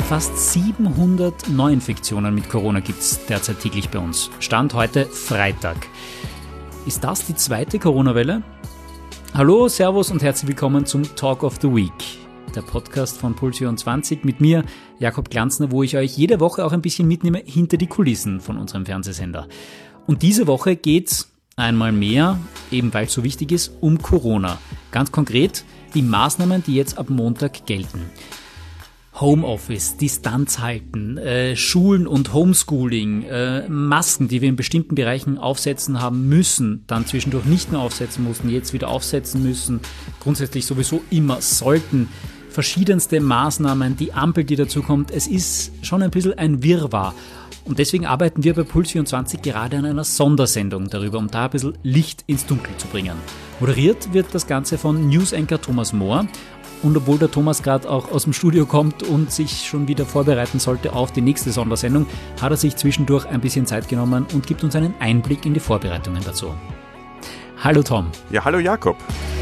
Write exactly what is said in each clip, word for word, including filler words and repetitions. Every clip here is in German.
Fast siebenhundert Neuinfektionen mit Corona gibt es derzeit täglich bei uns. Stand heute Freitag. Ist das die zweite Corona-Welle? Hallo, Servus und herzlich willkommen zum Talk of the Week, der Podcast von Puls vierundzwanzig mit mir, Jakob Glanzner, wo ich euch jede Woche auch ein bisschen mitnehme hinter die Kulissen von unserem Fernsehsender. Und diese Woche geht's einmal mehr, eben weil es so wichtig ist, um Corona. Ganz konkret die Maßnahmen, die jetzt ab Montag gelten. Homeoffice, Distanz halten, äh, Schulen und Homeschooling, äh, Masken, die wir in bestimmten Bereichen aufsetzen haben müssen, dann zwischendurch nicht mehr aufsetzen mussten, jetzt wieder aufsetzen müssen, grundsätzlich sowieso immer sollten, verschiedenste Maßnahmen, die Ampel, die dazu kommt, es ist schon ein bisschen ein Wirrwarr. Und deswegen arbeiten wir bei Puls vierundzwanzig gerade an einer Sondersendung darüber, um da ein bisschen Licht ins Dunkel zu bringen. Moderiert wird das Ganze von News-Anchor Thomas Mohr. Und obwohl der Thomas gerade auch aus dem Studio kommt und sich schon wieder vorbereiten sollte auf die nächste Sondersendung, hat er sich zwischendurch ein bisschen Zeit genommen und gibt uns einen Einblick in die Vorbereitungen dazu. Hallo Tom. Ja, hallo Jakob.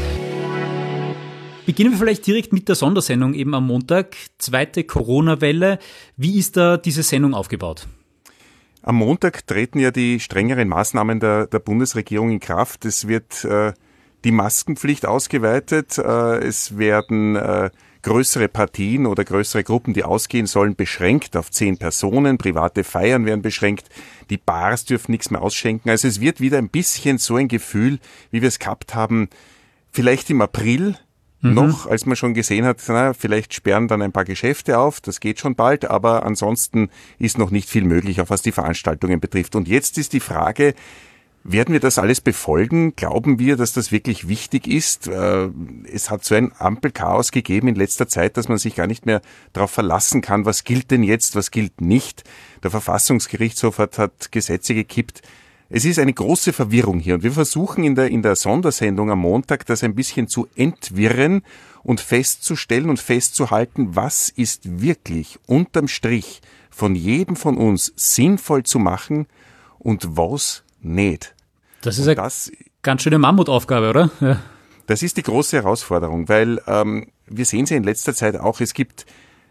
Beginnen wir vielleicht direkt mit der Sondersendung eben am Montag, zweite Corona-Welle. Wie ist da diese Sendung aufgebaut? Am Montag treten ja die strengeren Maßnahmen der, der Bundesregierung in Kraft. Es wird äh, die Maskenpflicht ausgeweitet. Äh, es werden äh, größere Partien oder größere Gruppen, die ausgehen sollen, beschränkt auf zehn Personen. Private Feiern werden beschränkt. Die Bars dürfen nichts mehr ausschenken. Also es wird wieder ein bisschen so ein Gefühl, wie wir es gehabt haben, vielleicht im April mhm. noch, als man schon gesehen hat, na, vielleicht sperren dann ein paar Geschäfte auf. Das geht schon bald, aber ansonsten ist noch nicht viel möglich, auch was die Veranstaltungen betrifft. Und jetzt ist die Frage, werden wir das alles befolgen? Glauben wir, dass das wirklich wichtig ist? Es hat so ein Ampelchaos gegeben in letzter Zeit, dass man sich gar nicht mehr darauf verlassen kann, was gilt denn jetzt, was gilt nicht. Der Verfassungsgerichtshof hat, hat Gesetze gekippt. Es ist eine große Verwirrung hier und wir versuchen in der, in der Sondersendung am Montag das ein bisschen zu entwirren und festzustellen und festzuhalten, was ist wirklich unterm Strich von jedem von uns sinnvoll zu machen und was nicht. Das ist eine das, ganz schöne Mammutaufgabe, oder? Ja. Das ist die große Herausforderung, weil ähm, wir sehen sie in letzter Zeit auch, es gibt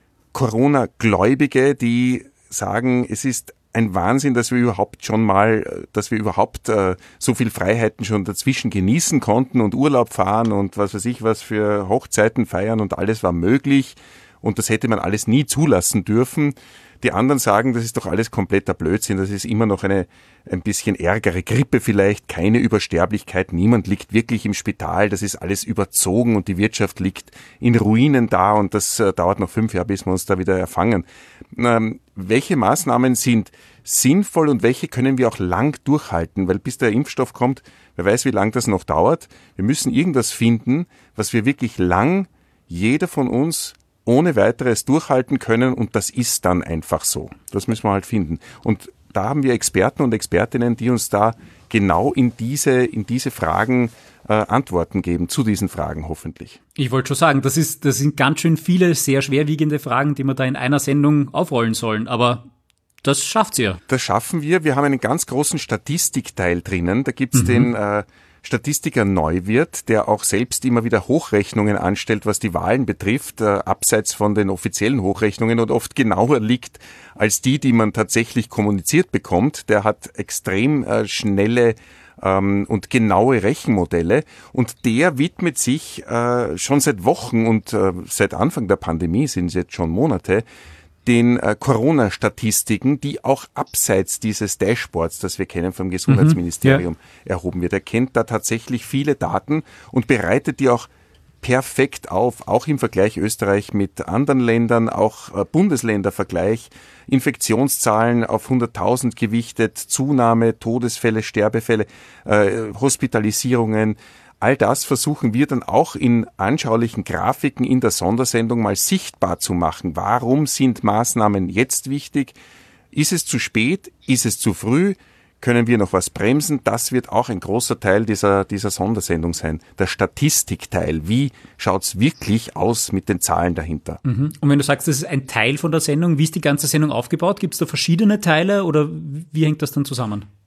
Corona-Gläubige, die sagen, es ist ein Wahnsinn, dass wir überhaupt schon mal, dass wir überhaupt äh, so viel Freiheiten schon dazwischen genießen konnten und Urlaub fahren und was weiß ich was für Hochzeiten feiern und alles war möglich und das hätte man alles nie zulassen dürfen. Die anderen sagen, das ist doch alles kompletter Blödsinn, das ist immer noch eine ein bisschen ärgere Grippe vielleicht, keine Übersterblichkeit, niemand liegt wirklich im Spital, das ist alles überzogen und die Wirtschaft liegt in Ruinen da und das äh, dauert noch fünf Jahre, bis wir uns da wieder erfangen. Ähm, welche Maßnahmen sind sinnvoll und welche können wir auch lang durchhalten, weil bis der Impfstoff kommt, wer weiß, wie lang das noch dauert. Wir müssen irgendwas finden, was wir wirklich lang, jeder von uns ohne weiteres durchhalten können und das ist dann einfach so. Das müssen wir halt finden. Und da haben wir Experten und Expertinnen, die uns da genau in diese, in diese Fragen äh, Antworten geben, zu diesen Fragen hoffentlich. Ich wollte schon sagen, das ist, das sind ganz schön viele sehr schwerwiegende Fragen, die wir da in einer Sendung aufrollen sollen, aber das schafft ihr. Das schaffen wir. Wir haben einen ganz großen Statistikteil drinnen. Da gibt's mhm. den äh, Statistiker Neuwirth, der auch selbst immer wieder Hochrechnungen anstellt, was die Wahlen betrifft, äh, abseits von den offiziellen Hochrechnungen und oft genauer liegt als die, die man tatsächlich kommuniziert bekommt. Der hat extrem äh, schnelle ähm, und genaue Rechenmodelle und der widmet sich äh, schon seit Wochen und äh, seit Anfang der Pandemie, sind es jetzt schon Monate, den äh, Corona-Statistiken, die auch abseits dieses Dashboards, das wir kennen vom Gesundheitsministerium, mhm, ja. erhoben wird. Er kennt da tatsächlich viele Daten und bereitet die auch perfekt auf, auch im Vergleich Österreich mit anderen Ländern, auch äh, Bundesländervergleich, Infektionszahlen auf hunderttausend gewichtet, Zunahme, Todesfälle, Sterbefälle, äh, Hospitalisierungen. All das versuchen wir dann auch in anschaulichen Grafiken in der Sondersendung mal sichtbar zu machen. Warum sind Maßnahmen jetzt wichtig? Ist es zu spät? Ist es zu früh? Können wir noch was bremsen? Das wird auch ein großer Teil dieser, dieser Sondersendung sein. Der Statistikteil. Wie schaut's wirklich aus mit den Zahlen dahinter? Mhm. Und wenn du sagst, das ist ein Teil von der Sendung, wie ist die ganze Sendung aufgebaut? Gibt es da verschiedene Teile oder wie hängt das dann zusammen?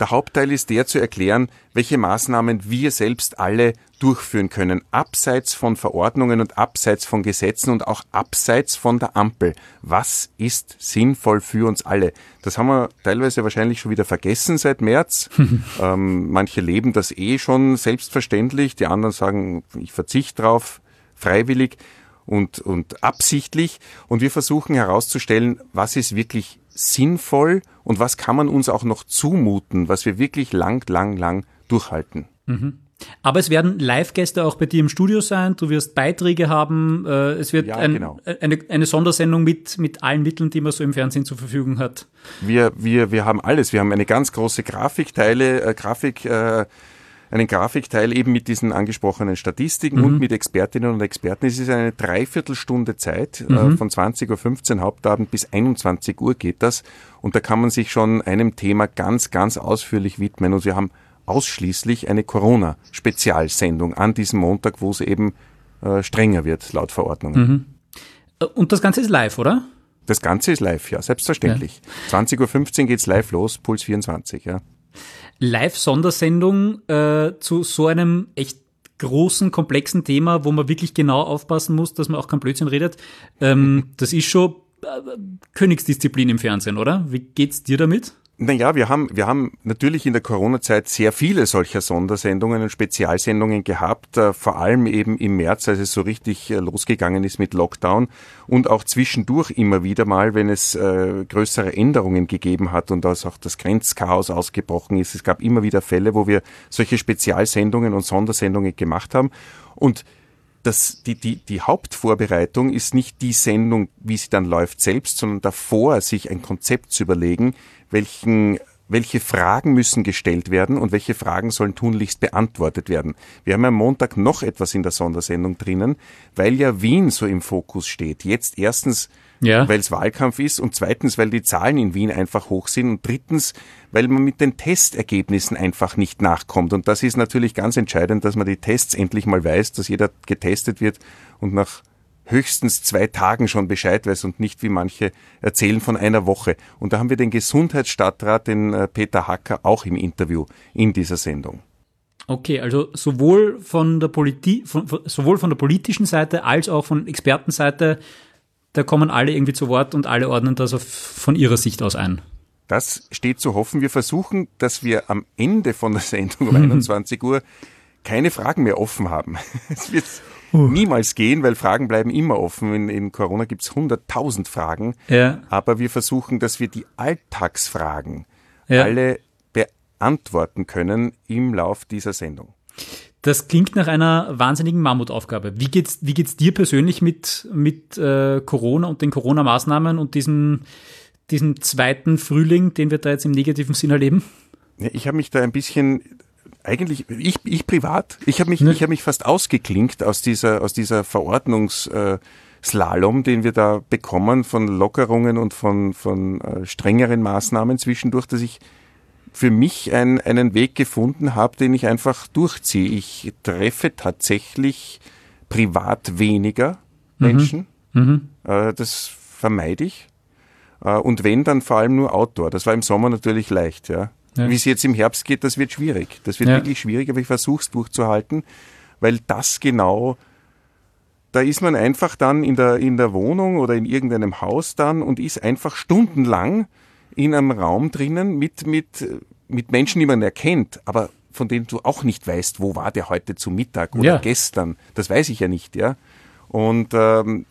Der Hauptteil ist der zu erklären, welche Maßnahmen wir selbst alle durchführen können, abseits von Verordnungen und abseits von Gesetzen und auch abseits von der Ampel. Was ist sinnvoll für uns alle? Das haben wir teilweise wahrscheinlich schon wieder vergessen seit März. ähm, manche leben das eh schon selbstverständlich, die anderen sagen, ich verzichte drauf, freiwillig und, und absichtlich. Und wir versuchen herauszustellen, was ist wirklich sinnvoll und was kann man uns auch noch zumuten, was wir wirklich lang, lang, lang durchhalten. Mhm. Aber es werden Live-Gäste auch bei dir im Studio sein, du wirst Beiträge haben, äh, es wird ja, ein, genau. eine, eine Sondersendung mit, mit allen Mitteln, die man so im Fernsehen zur Verfügung hat. Wir, wir, wir haben alles, wir haben eine ganz große Grafikteile, äh, Grafik, äh, einen Grafikteil eben mit diesen angesprochenen Statistiken mhm. und mit Expertinnen und Experten. Es ist eine Dreiviertelstunde Zeit, mhm. äh, von zwanzig Uhr fünfzehn Hauptabend bis einundzwanzig Uhr geht das. Und da kann man sich schon einem Thema ganz, ganz ausführlich widmen. Und wir haben ausschließlich eine Corona-Spezialsendung an diesem Montag, wo es eben äh, strenger wird, laut Verordnungen. Mhm. Und das Ganze ist live, oder? Das Ganze ist live, ja, selbstverständlich. Ja. zwanzig Uhr fünfzehn geht's live los, Puls vierundzwanzig, ja. Live-Sondersendung äh, zu so einem echt großen, komplexen Thema, wo man wirklich genau aufpassen muss, dass man auch kein Blödsinn redet. Ähm, das ist schon äh, Königsdisziplin im Fernsehen, oder? Wie geht's dir damit? Naja, wir haben, wir haben natürlich in der Corona-Zeit sehr viele solcher Sondersendungen und Spezialsendungen gehabt, äh, vor allem eben im März, als es so richtig äh, losgegangen ist mit Lockdown und auch zwischendurch immer wieder mal, wenn es äh, größere Änderungen gegeben hat und als auch das Grenzchaos ausgebrochen ist. Es gab immer wieder Fälle, wo wir solche Spezialsendungen und Sondersendungen gemacht haben und Das, die, die, die Hauptvorbereitung ist nicht die Sendung, wie sie dann läuft selbst, sondern davor sich ein Konzept zu überlegen, welchen, welche Fragen müssen gestellt werden und welche Fragen sollen tunlichst beantwortet werden. Wir haben am Montag noch etwas in der Sondersendung drinnen, weil ja Wien so im Fokus steht. Jetzt erstens, ja. weil es Wahlkampf ist und zweitens, weil die Zahlen in Wien einfach hoch sind und drittens, weil man mit den Testergebnissen einfach nicht nachkommt. Und das ist natürlich ganz entscheidend, dass man die Tests endlich mal weiß, dass jeder getestet wird und nach höchstens zwei Tagen schon Bescheid weiß und nicht, wie manche erzählen, von einer Woche. Und da haben wir den Gesundheitsstadtrat, den Peter Hacker, auch im Interview in dieser Sendung. Okay, also sowohl von der Politi- von, sowohl von der politischen Seite als auch von Expertenseite, da kommen alle irgendwie zu Wort und alle ordnen das auf, von ihrer Sicht aus ein. Das steht zu hoffen. Wir versuchen, dass wir am Ende von der Sendung um einundzwanzig Uhr keine Fragen mehr offen haben. Es wird uh. niemals gehen, weil Fragen bleiben immer offen. In, in Corona gibt es hunderttausend Fragen. Ja. Aber wir versuchen, dass wir die Alltagsfragen ja. alle beantworten können im Lauf dieser Sendung. Das klingt nach einer wahnsinnigen Mammutaufgabe. Wie geht's, wie geht's dir persönlich mit, mit äh, Corona und den Corona-Maßnahmen und diesen, diesen zweiten Frühling, den wir da jetzt im negativen Sinn erleben? Ja, ich habe mich da ein bisschen, eigentlich, ich, ich privat, ich habe mich, ne? ich habe mich fast ausgeklinkt aus dieser, aus dieser Verordnungsslalom, den wir da bekommen von Lockerungen und von, von äh, strengeren Maßnahmen zwischendurch, dass ich für mich ein, einen Weg gefunden habe, den ich einfach durchziehe. Ich treffe tatsächlich privat weniger Menschen. Mhm. Äh, das vermeide ich. Äh, und wenn, dann vor allem nur Outdoor. Das war im Sommer natürlich leicht. Ja. Ja. Wie es jetzt im Herbst geht, das wird schwierig. Das wird ja. wirklich schwierig, aber ich versuche es durchzuhalten, weil das genau, da ist man einfach dann in der, in der Wohnung oder in irgendeinem Haus dann und ist einfach stundenlang in einem Raum drinnen mit, mit, mit Menschen, die man erkennt, aber von denen du auch nicht weißt, wo war der heute zu Mittag oder ja. gestern. Das weiß ich ja nicht, ja. Und ähm,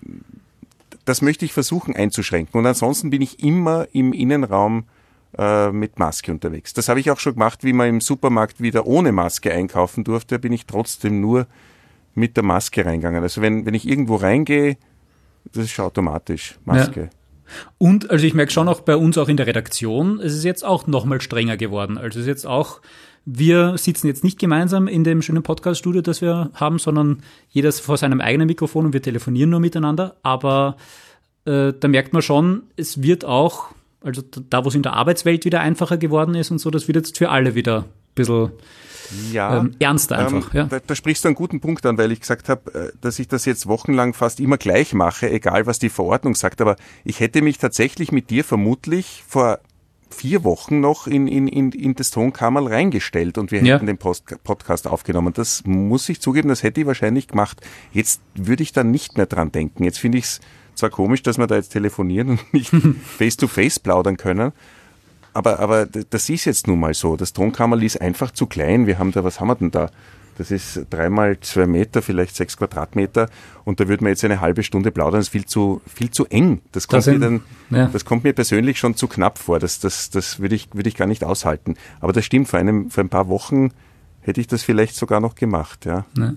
das möchte ich versuchen einzuschränken. Und ansonsten bin ich immer im Innenraum äh, mit Maske unterwegs. Das habe ich auch schon gemacht, wie man im Supermarkt wieder ohne Maske einkaufen durfte, bin ich trotzdem nur mit der Maske reingegangen. Also wenn, wenn ich irgendwo reingehe, das ist schon automatisch Maske. Ja. Und also ich merke schon auch bei uns auch in der Redaktion, es ist jetzt auch nochmal strenger geworden. Also es ist jetzt auch, wir sitzen jetzt nicht gemeinsam in dem schönen Podcast-Studio, das wir haben, sondern jeder vor seinem eigenen Mikrofon und wir telefonieren nur miteinander. Aber äh, da merkt man schon, es wird auch, also da, wo es in der Arbeitswelt wieder einfacher geworden ist und so, das wird jetzt für alle wieder ein bisschen ja, ähm, ernster einfach. Ähm, ja. da, da sprichst du einen guten Punkt an, weil ich gesagt habe, dass ich das jetzt wochenlang fast immer gleich mache, egal was die Verordnung sagt. Aber ich hätte mich tatsächlich mit dir vermutlich vor vier Wochen noch in, in, in, in das Tonkammerl reingestellt und wir Ja. hätten den Post- Podcast aufgenommen. Das muss ich zugeben, das hätte ich wahrscheinlich gemacht. Jetzt würde ich da nicht mehr dran denken. Jetzt finde ich es zwar komisch, dass wir da jetzt telefonieren und nicht face-to-face plaudern können, aber, aber das ist jetzt nun mal so. Das Tonkammerl ist einfach zu klein. Wir haben da, was haben wir denn da? Das ist dreimal zwei Meter, vielleicht sechs Quadratmeter. Und da würden wir jetzt eine halbe Stunde plaudern. Das ist viel zu, viel zu eng. Das kommt, Das sind- mir, dann, ja. das kommt mir persönlich schon zu knapp vor. Das, das, das würde ich, würde ich gar nicht aushalten. Aber das stimmt. Vor einem, vor ein paar Wochen hätte ich das vielleicht sogar noch gemacht, ja. Ja.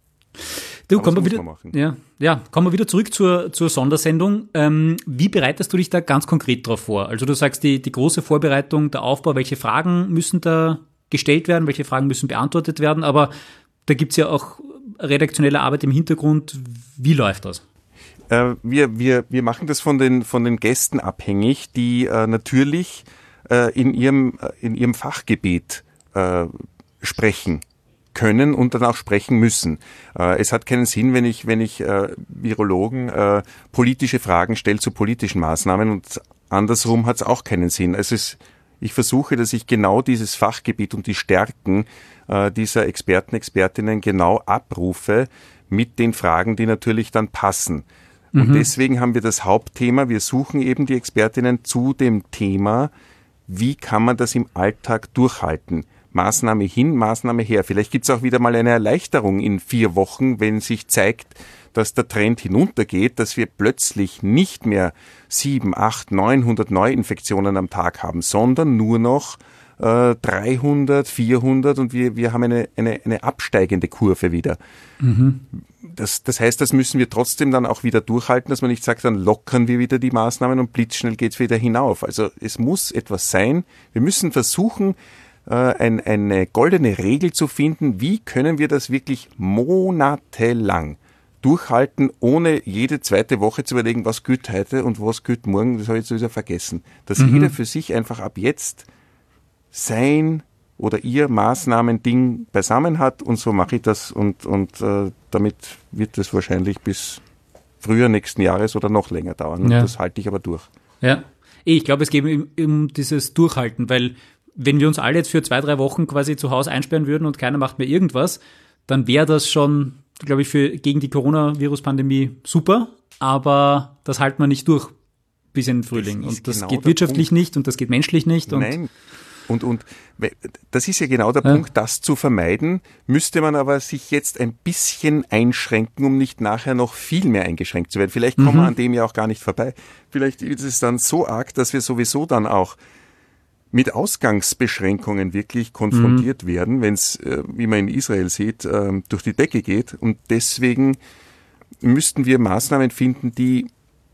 Du, Aber kommen das wir muss wieder, man machen. ja, ja, kommen wir wieder zurück zur, zur Sondersendung. Ähm, wie bereitest du dich da ganz konkret drauf vor? Also du sagst, die, die große Vorbereitung, der Aufbau, welche Fragen müssen da gestellt werden, welche Fragen müssen beantwortet werden, aber da gibt's ja auch redaktionelle Arbeit im Hintergrund. Wie läuft das? Äh, wir, wir, wir machen das von den, von den Gästen abhängig, die äh, natürlich äh, in, ihrem, äh, in ihrem Fachgebiet äh, sprechen können und dann auch sprechen müssen. Äh, es hat keinen Sinn, wenn ich, wenn ich äh, Virologen äh, politische Fragen stelle zu politischen Maßnahmen und andersrum hat es auch keinen Sinn. Es ist, ich versuche, dass ich genau dieses Fachgebiet und die Stärken äh, dieser Experten, Expertinnen genau abrufe mit den Fragen, die natürlich dann passen. Und Mhm. deswegen haben wir das Hauptthema, wir suchen eben die Expertinnen zu dem Thema, wie kann man das im Alltag durchhalten? Maßnahme hin, Maßnahme her. Vielleicht gibt es auch wieder mal eine Erleichterung in vier Wochen, wenn sich zeigt, dass der Trend hinuntergeht, dass wir plötzlich nicht mehr sieben, acht, neunhundert Neuinfektionen am Tag haben, sondern nur noch äh, dreihundert, vierhundert und wir, wir haben eine, eine, eine absteigende Kurve wieder. Mhm. Das, das heißt, das müssen wir trotzdem dann auch wieder durchhalten, dass man nicht sagt, dann lockern wir wieder die Maßnahmen und blitzschnell geht's wieder hinauf. Also es muss etwas sein. Wir müssen versuchen, äh, ein, eine goldene Regel zu finden. Wie können wir das wirklich monatelang durchhalten, ohne jede zweite Woche zu überlegen, was gilt heute und was gilt morgen. Das habe ich jetzt sowieso vergessen. Dass Mhm. jeder für sich einfach ab jetzt sein oder ihr Maßnahmen-Ding beisammen hat und so mache ich das und, und äh, damit wird es wahrscheinlich bis Frühjahr nächsten Jahres oder noch länger dauern. Und Ja. das halte ich aber durch. Ja, ich glaube, es geht um, um dieses Durchhalten, weil wenn wir uns alle jetzt für zwei, drei Wochen quasi zu Hause einsperren würden und keiner macht mehr irgendwas, dann wäre das schon, glaube ich, für gegen die Coronavirus-Pandemie super, aber das halten wir nicht durch bis in den Frühling. Das ist Und das genau geht der wirtschaftlich nicht und das geht menschlich nicht. Und Nein. Und, und we- das ist ja genau der Ja. Punkt, das zu vermeiden, müsste man aber sich jetzt ein bisschen einschränken, um nicht nachher noch viel mehr eingeschränkt zu werden. Vielleicht kommen Mhm. wir an dem ja auch gar nicht vorbei. Vielleicht ist es dann so arg, dass wir sowieso dann auch mit Ausgangsbeschränkungen wirklich konfrontiert werden, wenn es, äh, wie man in Israel sieht, äh, durch die Decke geht. Und deswegen müssten wir Maßnahmen finden, die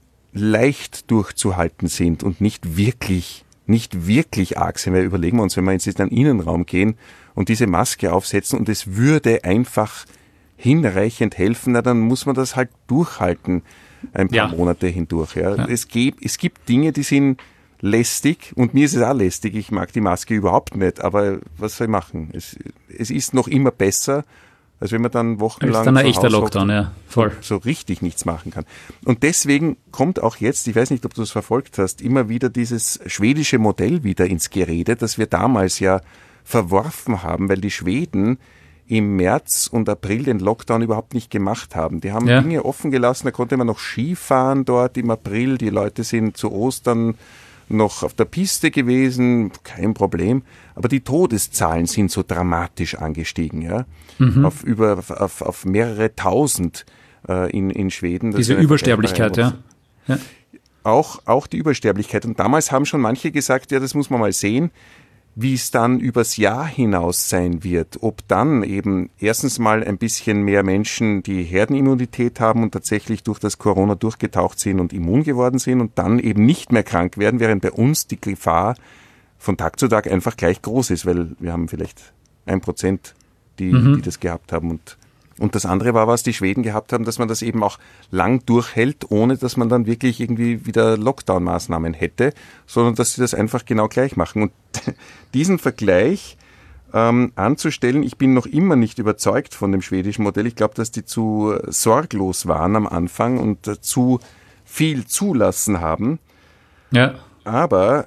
leicht durchzuhalten sind und nicht wirklich nicht wirklich arg sind. Weil überlegen wir uns, wenn wir jetzt in den Innenraum gehen und diese Maske aufsetzen und es würde einfach hinreichend helfen, na, dann muss man das halt durchhalten ein paar Ja. Monate hindurch. Ja. Ja. Es, gibt, es gibt Dinge, die sind lästig und mir ist es auch lästig. Ich mag die Maske überhaupt nicht, aber was soll ich machen? Es, es ist noch immer besser, als wenn man dann das wochenlang ist dann ein zu echter Hause hockt Lockdown, ja, voll. so richtig nichts machen kann. Und deswegen kommt auch jetzt, ich weiß nicht, ob du es verfolgt hast, immer wieder dieses schwedische Modell wieder ins Gerede, das wir damals ja verworfen haben, weil die Schweden im März und April den Lockdown überhaupt nicht gemacht haben. Die haben Ja. Dinge offen gelassen, da konnte man noch Skifahren dort im April, die Leute sind zu Ostern noch auf der Piste gewesen, kein Problem. Aber die Todeszahlen sind so dramatisch angestiegen, ja, Mhm. auf über auf, auf mehrere Tausend äh, in in Schweden. Das Diese ist eine Übersterblichkeit, ja. Vergleichbare- ja. Auch auch die Übersterblichkeit. Und damals haben schon manche gesagt, ja, das muss man mal sehen, wie es dann übers Jahr hinaus sein wird. Ob dann eben erstens mal ein bisschen mehr Menschen die Herdenimmunität haben und tatsächlich durch das Corona durchgetaucht sind und immun geworden sind und dann eben nicht mehr krank werden, während bei uns die Gefahr von Tag zu Tag einfach gleich groß ist, weil wir haben vielleicht ein Prozent, die, Mhm. die das gehabt haben. Und, und das andere war, was die Schweden gehabt haben, dass man das eben auch lang durchhält, ohne dass man dann wirklich irgendwie wieder Lockdown-Maßnahmen hätte, sondern dass sie das einfach genau gleich machen. Und diesen Vergleich ähm, anzustellen, ich bin noch immer nicht überzeugt von dem schwedischen Modell. Ich glaube, dass die zu sorglos waren am Anfang und äh, zu viel zulassen haben. Ja. Aber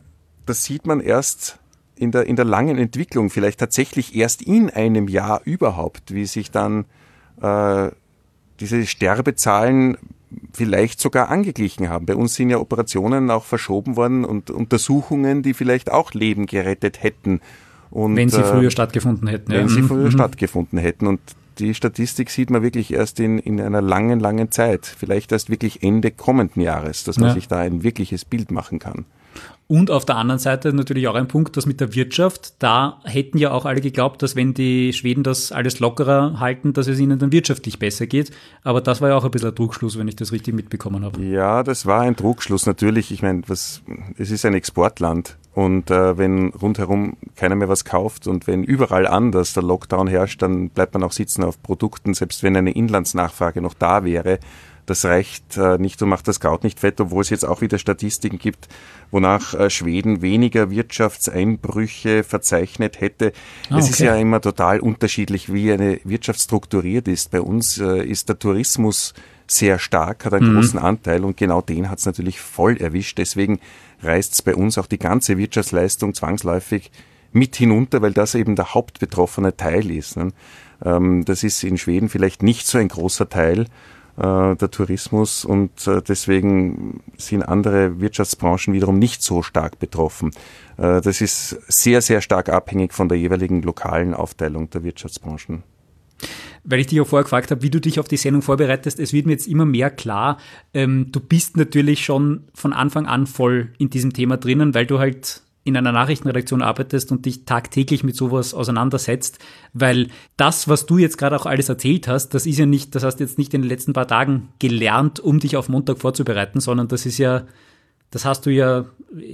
das sieht man erst in der, in der langen Entwicklung, vielleicht tatsächlich erst in einem Jahr überhaupt, wie sich dann äh, diese Sterbezahlen vielleicht sogar angeglichen haben. Bei uns sind ja Operationen auch verschoben worden und Untersuchungen, die vielleicht auch Leben gerettet hätten. Und, wenn sie äh, früher stattgefunden hätten. Wenn ja. sie früher mhm. stattgefunden hätten. Und die Statistik sieht man wirklich erst in, in einer langen, langen Zeit. Vielleicht erst wirklich Ende kommenden Jahres, dass man ja. sich da ein wirkliches Bild machen kann. Und auf der anderen Seite natürlich auch ein Punkt, das mit der Wirtschaft, da hätten ja auch alle geglaubt, dass wenn die Schweden das alles lockerer halten, dass es ihnen dann wirtschaftlich besser geht. Aber das war ja auch ein bisschen ein Trugschluss, wenn ich das richtig mitbekommen habe. Ja, das war ein Trugschluss. Natürlich, ich meine, was, es ist ein Exportland. Und äh, wenn rundherum keiner mehr was kauft und wenn überall anders der Lockdown herrscht, dann bleibt man auch sitzen auf Produkten, selbst wenn eine Inlandsnachfrage noch da wäre. Das reicht äh, nicht und macht das Kraut nicht fett, obwohl es jetzt auch wieder Statistiken gibt, wonach äh, Schweden weniger Wirtschaftseinbrüche verzeichnet hätte. Ah, es okay. ist ja immer total unterschiedlich, wie eine Wirtschaft strukturiert ist. Bei uns äh, ist der Tourismus sehr stark, hat einen mhm. großen Anteil und genau den hat es natürlich voll erwischt. Deswegen reißt es bei uns auch die ganze Wirtschaftsleistung zwangsläufig mit hinunter, weil das eben der hauptbetroffene Teil ist. Ne? Ähm, das ist in Schweden vielleicht nicht so ein großer Teil, der Tourismus, und deswegen sind andere Wirtschaftsbranchen wiederum nicht so stark betroffen. Das ist sehr, sehr stark abhängig von der jeweiligen lokalen Aufteilung der Wirtschaftsbranchen. Weil ich dich auch vorher gefragt habe, wie du dich auf die Sendung vorbereitest, es wird mir jetzt immer mehr klar, ähm, du bist natürlich schon von Anfang an voll in diesem Thema drinnen, weil du halt in einer Nachrichtenredaktion arbeitest und dich tagtäglich mit sowas auseinandersetzt, weil das, was du jetzt gerade auch alles erzählt hast, das ist ja nicht, das hast du jetzt nicht in den letzten paar Tagen gelernt, um dich auf Montag vorzubereiten, sondern das ist ja, das hast du ja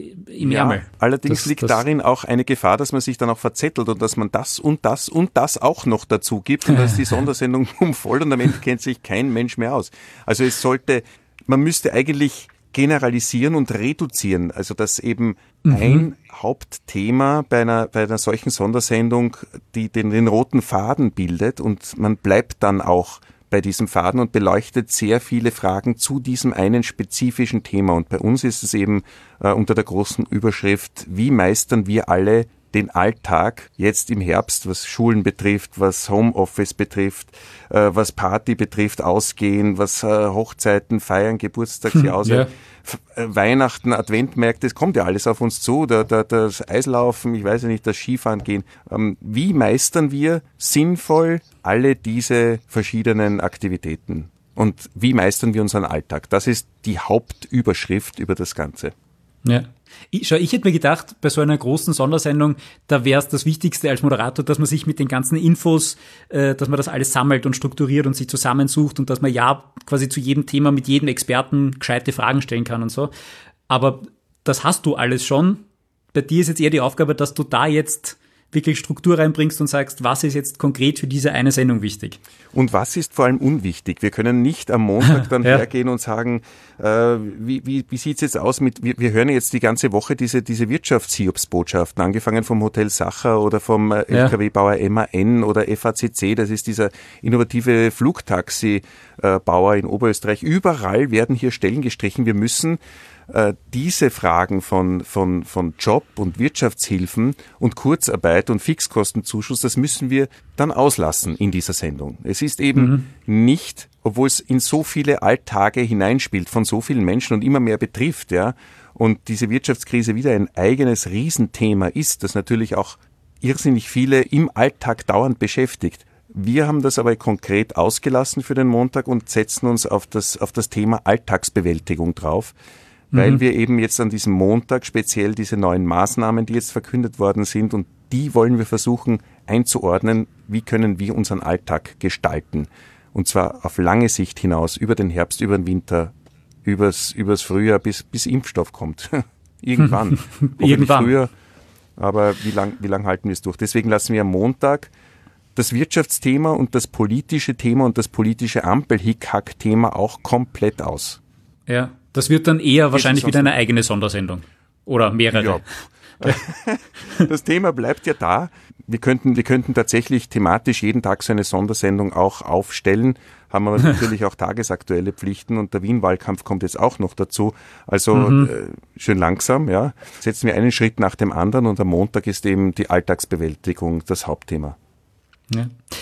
im ja, Ärmel. Allerdings das, liegt das darin auch eine Gefahr, dass man sich dann auch verzettelt und dass man das und das und das auch noch dazu gibt und dass die Sondersendung voll und am Ende kennt sich kein Mensch mehr aus. Also es sollte, man müsste eigentlich generalisieren und reduzieren, also dass eben mhm. ein Hauptthema bei einer, bei einer solchen Sondersendung die den, den roten Faden bildet und man bleibt dann auch bei diesem Faden und beleuchtet sehr viele Fragen zu diesem einen spezifischen Thema. Und bei uns ist es eben äh, unter der großen Überschrift, wie meistern wir alle den Alltag jetzt im Herbst, was Schulen betrifft, was Homeoffice betrifft, äh, was Party betrifft, Ausgehen, was äh, Hochzeiten, Feiern, Geburtstagsjause, hm, ja. Weihnachten, Adventmärkte, das kommt ja alles auf uns zu, da, da, das Eislaufen, ich weiß ja nicht, das Skifahren gehen. Ähm, wie meistern wir sinnvoll alle diese verschiedenen Aktivitäten? Und wie meistern wir unseren Alltag? Das ist die Hauptüberschrift über das Ganze. Ja. Ich, schau, ich hätte mir gedacht, bei so einer großen Sondersendung, da wäre es das Wichtigste als Moderator, dass man sich mit den ganzen Infos, äh, dass man das alles sammelt und strukturiert und sich zusammensucht und dass man ja quasi zu jedem Thema mit jedem Experten gescheite Fragen stellen kann und so. Aber das hast du alles schon. Bei dir ist jetzt eher die Aufgabe, dass du da jetzt wirklich Struktur reinbringst und sagst, was ist jetzt konkret für diese eine Sendung wichtig? Und was ist vor allem unwichtig? Wir können nicht am Montag dann ja. hergehen und sagen, äh, wie, wie, wie sieht's jetzt aus mit, wir, wir hören jetzt die ganze Woche diese, diese Wirtschafts-Hiobsbotschaften, angefangen vom Hotel Sacher oder vom äh, L K W-Bauer M A N oder F A C C, das ist dieser innovative Flugtaxi-Bauer in Oberösterreich. Überall werden hier Stellen gestrichen. Wir müssen diese Fragen von, von, von Job und Wirtschaftshilfen und Kurzarbeit und Fixkostenzuschuss, das müssen wir dann auslassen in dieser Sendung. Es ist eben mhm. nicht, obwohl es in so viele Alltage hineinspielt von so vielen Menschen und immer mehr betrifft, ja, und diese Wirtschaftskrise wieder ein eigenes Riesenthema ist, das natürlich auch irrsinnig viele im Alltag dauernd beschäftigt. Wir haben das aber konkret ausgelassen für den Montag und setzen uns auf das, auf das Thema Alltagsbewältigung drauf. Weil mhm. wir eben jetzt an diesem Montag speziell diese neuen Maßnahmen, die jetzt verkündet worden sind, und die wollen wir versuchen einzuordnen, wie können wir unseren Alltag gestalten. Und zwar auf lange Sicht hinaus, über den Herbst, über den Winter, übers, übers Frühjahr, bis, bis Impfstoff kommt. Irgendwann. Irgendwann. Früher, aber wie lang, wie lang halten wir es durch? Deswegen lassen wir am Montag das Wirtschaftsthema und das politische Thema und das politische Ampel-Hickhack-Thema auch komplett aus. Ja. Das wird dann eher wahrscheinlich wieder eine eigene Sondersendung. Oder mehrere. Ja. Das Thema bleibt ja da. wir könnten, wir könnten tatsächlich thematisch jeden Tag so eine Sondersendung auch aufstellen, haben aber natürlich auch tagesaktuelle Pflichten und der Wien-Wahlkampf kommt jetzt auch noch dazu. Also mhm. äh, schön langsam, ja, setzen wir einen Schritt nach dem anderen und am Montag ist eben die Alltagsbewältigung das Hauptthema. Ja.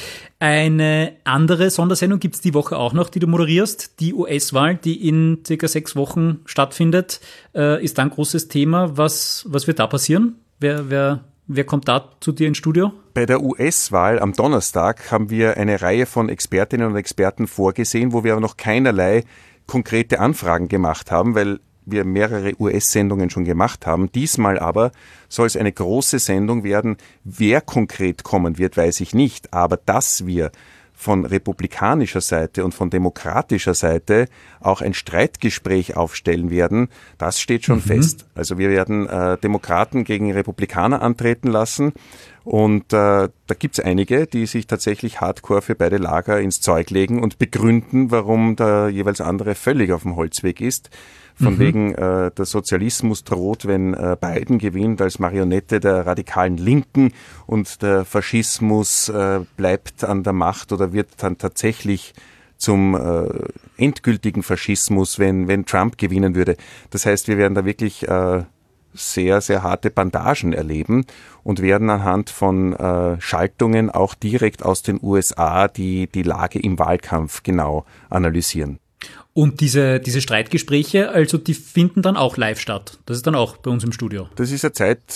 Eine andere Sondersendung gibt es die Woche auch noch, die du moderierst. Die U S-Wahl, die in circa sechs Wochen stattfindet, äh, ist da ein großes Thema. Was, was wird da passieren? Wer, wer, wer kommt da zu dir ins Studio? Bei der U S-Wahl am Donnerstag haben wir eine Reihe von Expertinnen und Experten vorgesehen, wo wir aber noch keinerlei konkrete Anfragen gemacht haben, weil wir mehrere U S-Sendungen schon gemacht haben. Diesmal aber soll es eine große Sendung werden. Wer konkret kommen wird, weiß ich nicht. Aber dass wir von republikanischer Seite und von demokratischer Seite auch ein Streitgespräch aufstellen werden, das steht schon mhm. fest. Also wir werden äh, Demokraten gegen Republikaner antreten lassen. Und äh, da gibt's einige, die sich tatsächlich hardcore für beide Lager ins Zeug legen und begründen, warum der jeweils andere völlig auf dem Holzweg ist. Von mhm. wegen, äh, der Sozialismus droht, wenn äh, Biden gewinnt als Marionette der radikalen Linken und der Faschismus äh, bleibt an der Macht oder wird dann tatsächlich zum äh, endgültigen Faschismus, wenn, wenn Trump gewinnen würde. Das heißt, wir werden da wirklich äh, sehr, sehr harte Bandagen erleben und werden anhand von äh, Schaltungen auch direkt aus den U S A die, die Lage im Wahlkampf genau analysieren. Und diese, diese Streitgespräche, also die finden dann auch live statt. Das ist dann auch bei uns im Studio. Das ist eine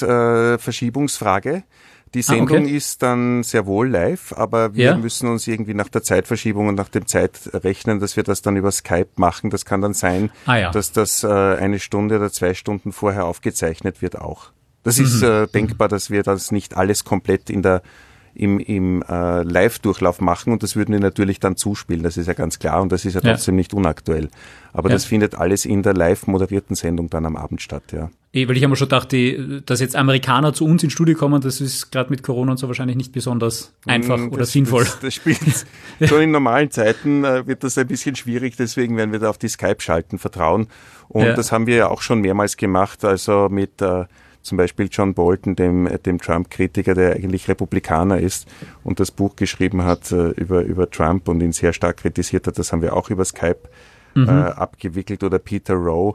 Zeitverschiebungsfrage. Äh, die Sendung ah, okay. ist dann sehr wohl live, aber wir ja. müssen uns irgendwie nach der Zeitverschiebung und nach dem Zeit rechnen, dass wir das dann über Skype machen. Das kann dann sein, ah, ja. dass das äh, eine Stunde oder zwei Stunden vorher aufgezeichnet wird auch. Das mhm. ist äh, denkbar, dass wir das nicht alles komplett in der im, im äh, Live-Durchlauf machen und das würden wir natürlich dann zuspielen, das ist ja ganz klar und das ist ja trotzdem ja. nicht unaktuell. Aber ja. das findet alles in der live moderierten Sendung dann am Abend statt, ja. Eh, weil ich habe mir schon gedacht, die, dass jetzt Amerikaner zu uns ins Studio kommen, das ist gerade mit Corona und so wahrscheinlich nicht besonders einfach das, oder sinnvoll. Das, das spielt schon in normalen Zeiten äh, wird das ein bisschen schwierig, deswegen werden wir da auf die Skype-Schalten vertrauen und ja. das haben wir ja auch schon mehrmals gemacht, also mit äh, zum Beispiel John Bolton, dem, dem Trump-Kritiker, der eigentlich Republikaner ist und das Buch geschrieben hat äh, über, über Trump und ihn sehr stark kritisiert hat. Das haben wir auch über Skype mhm. äh, abgewickelt. Oder Peter Rowe,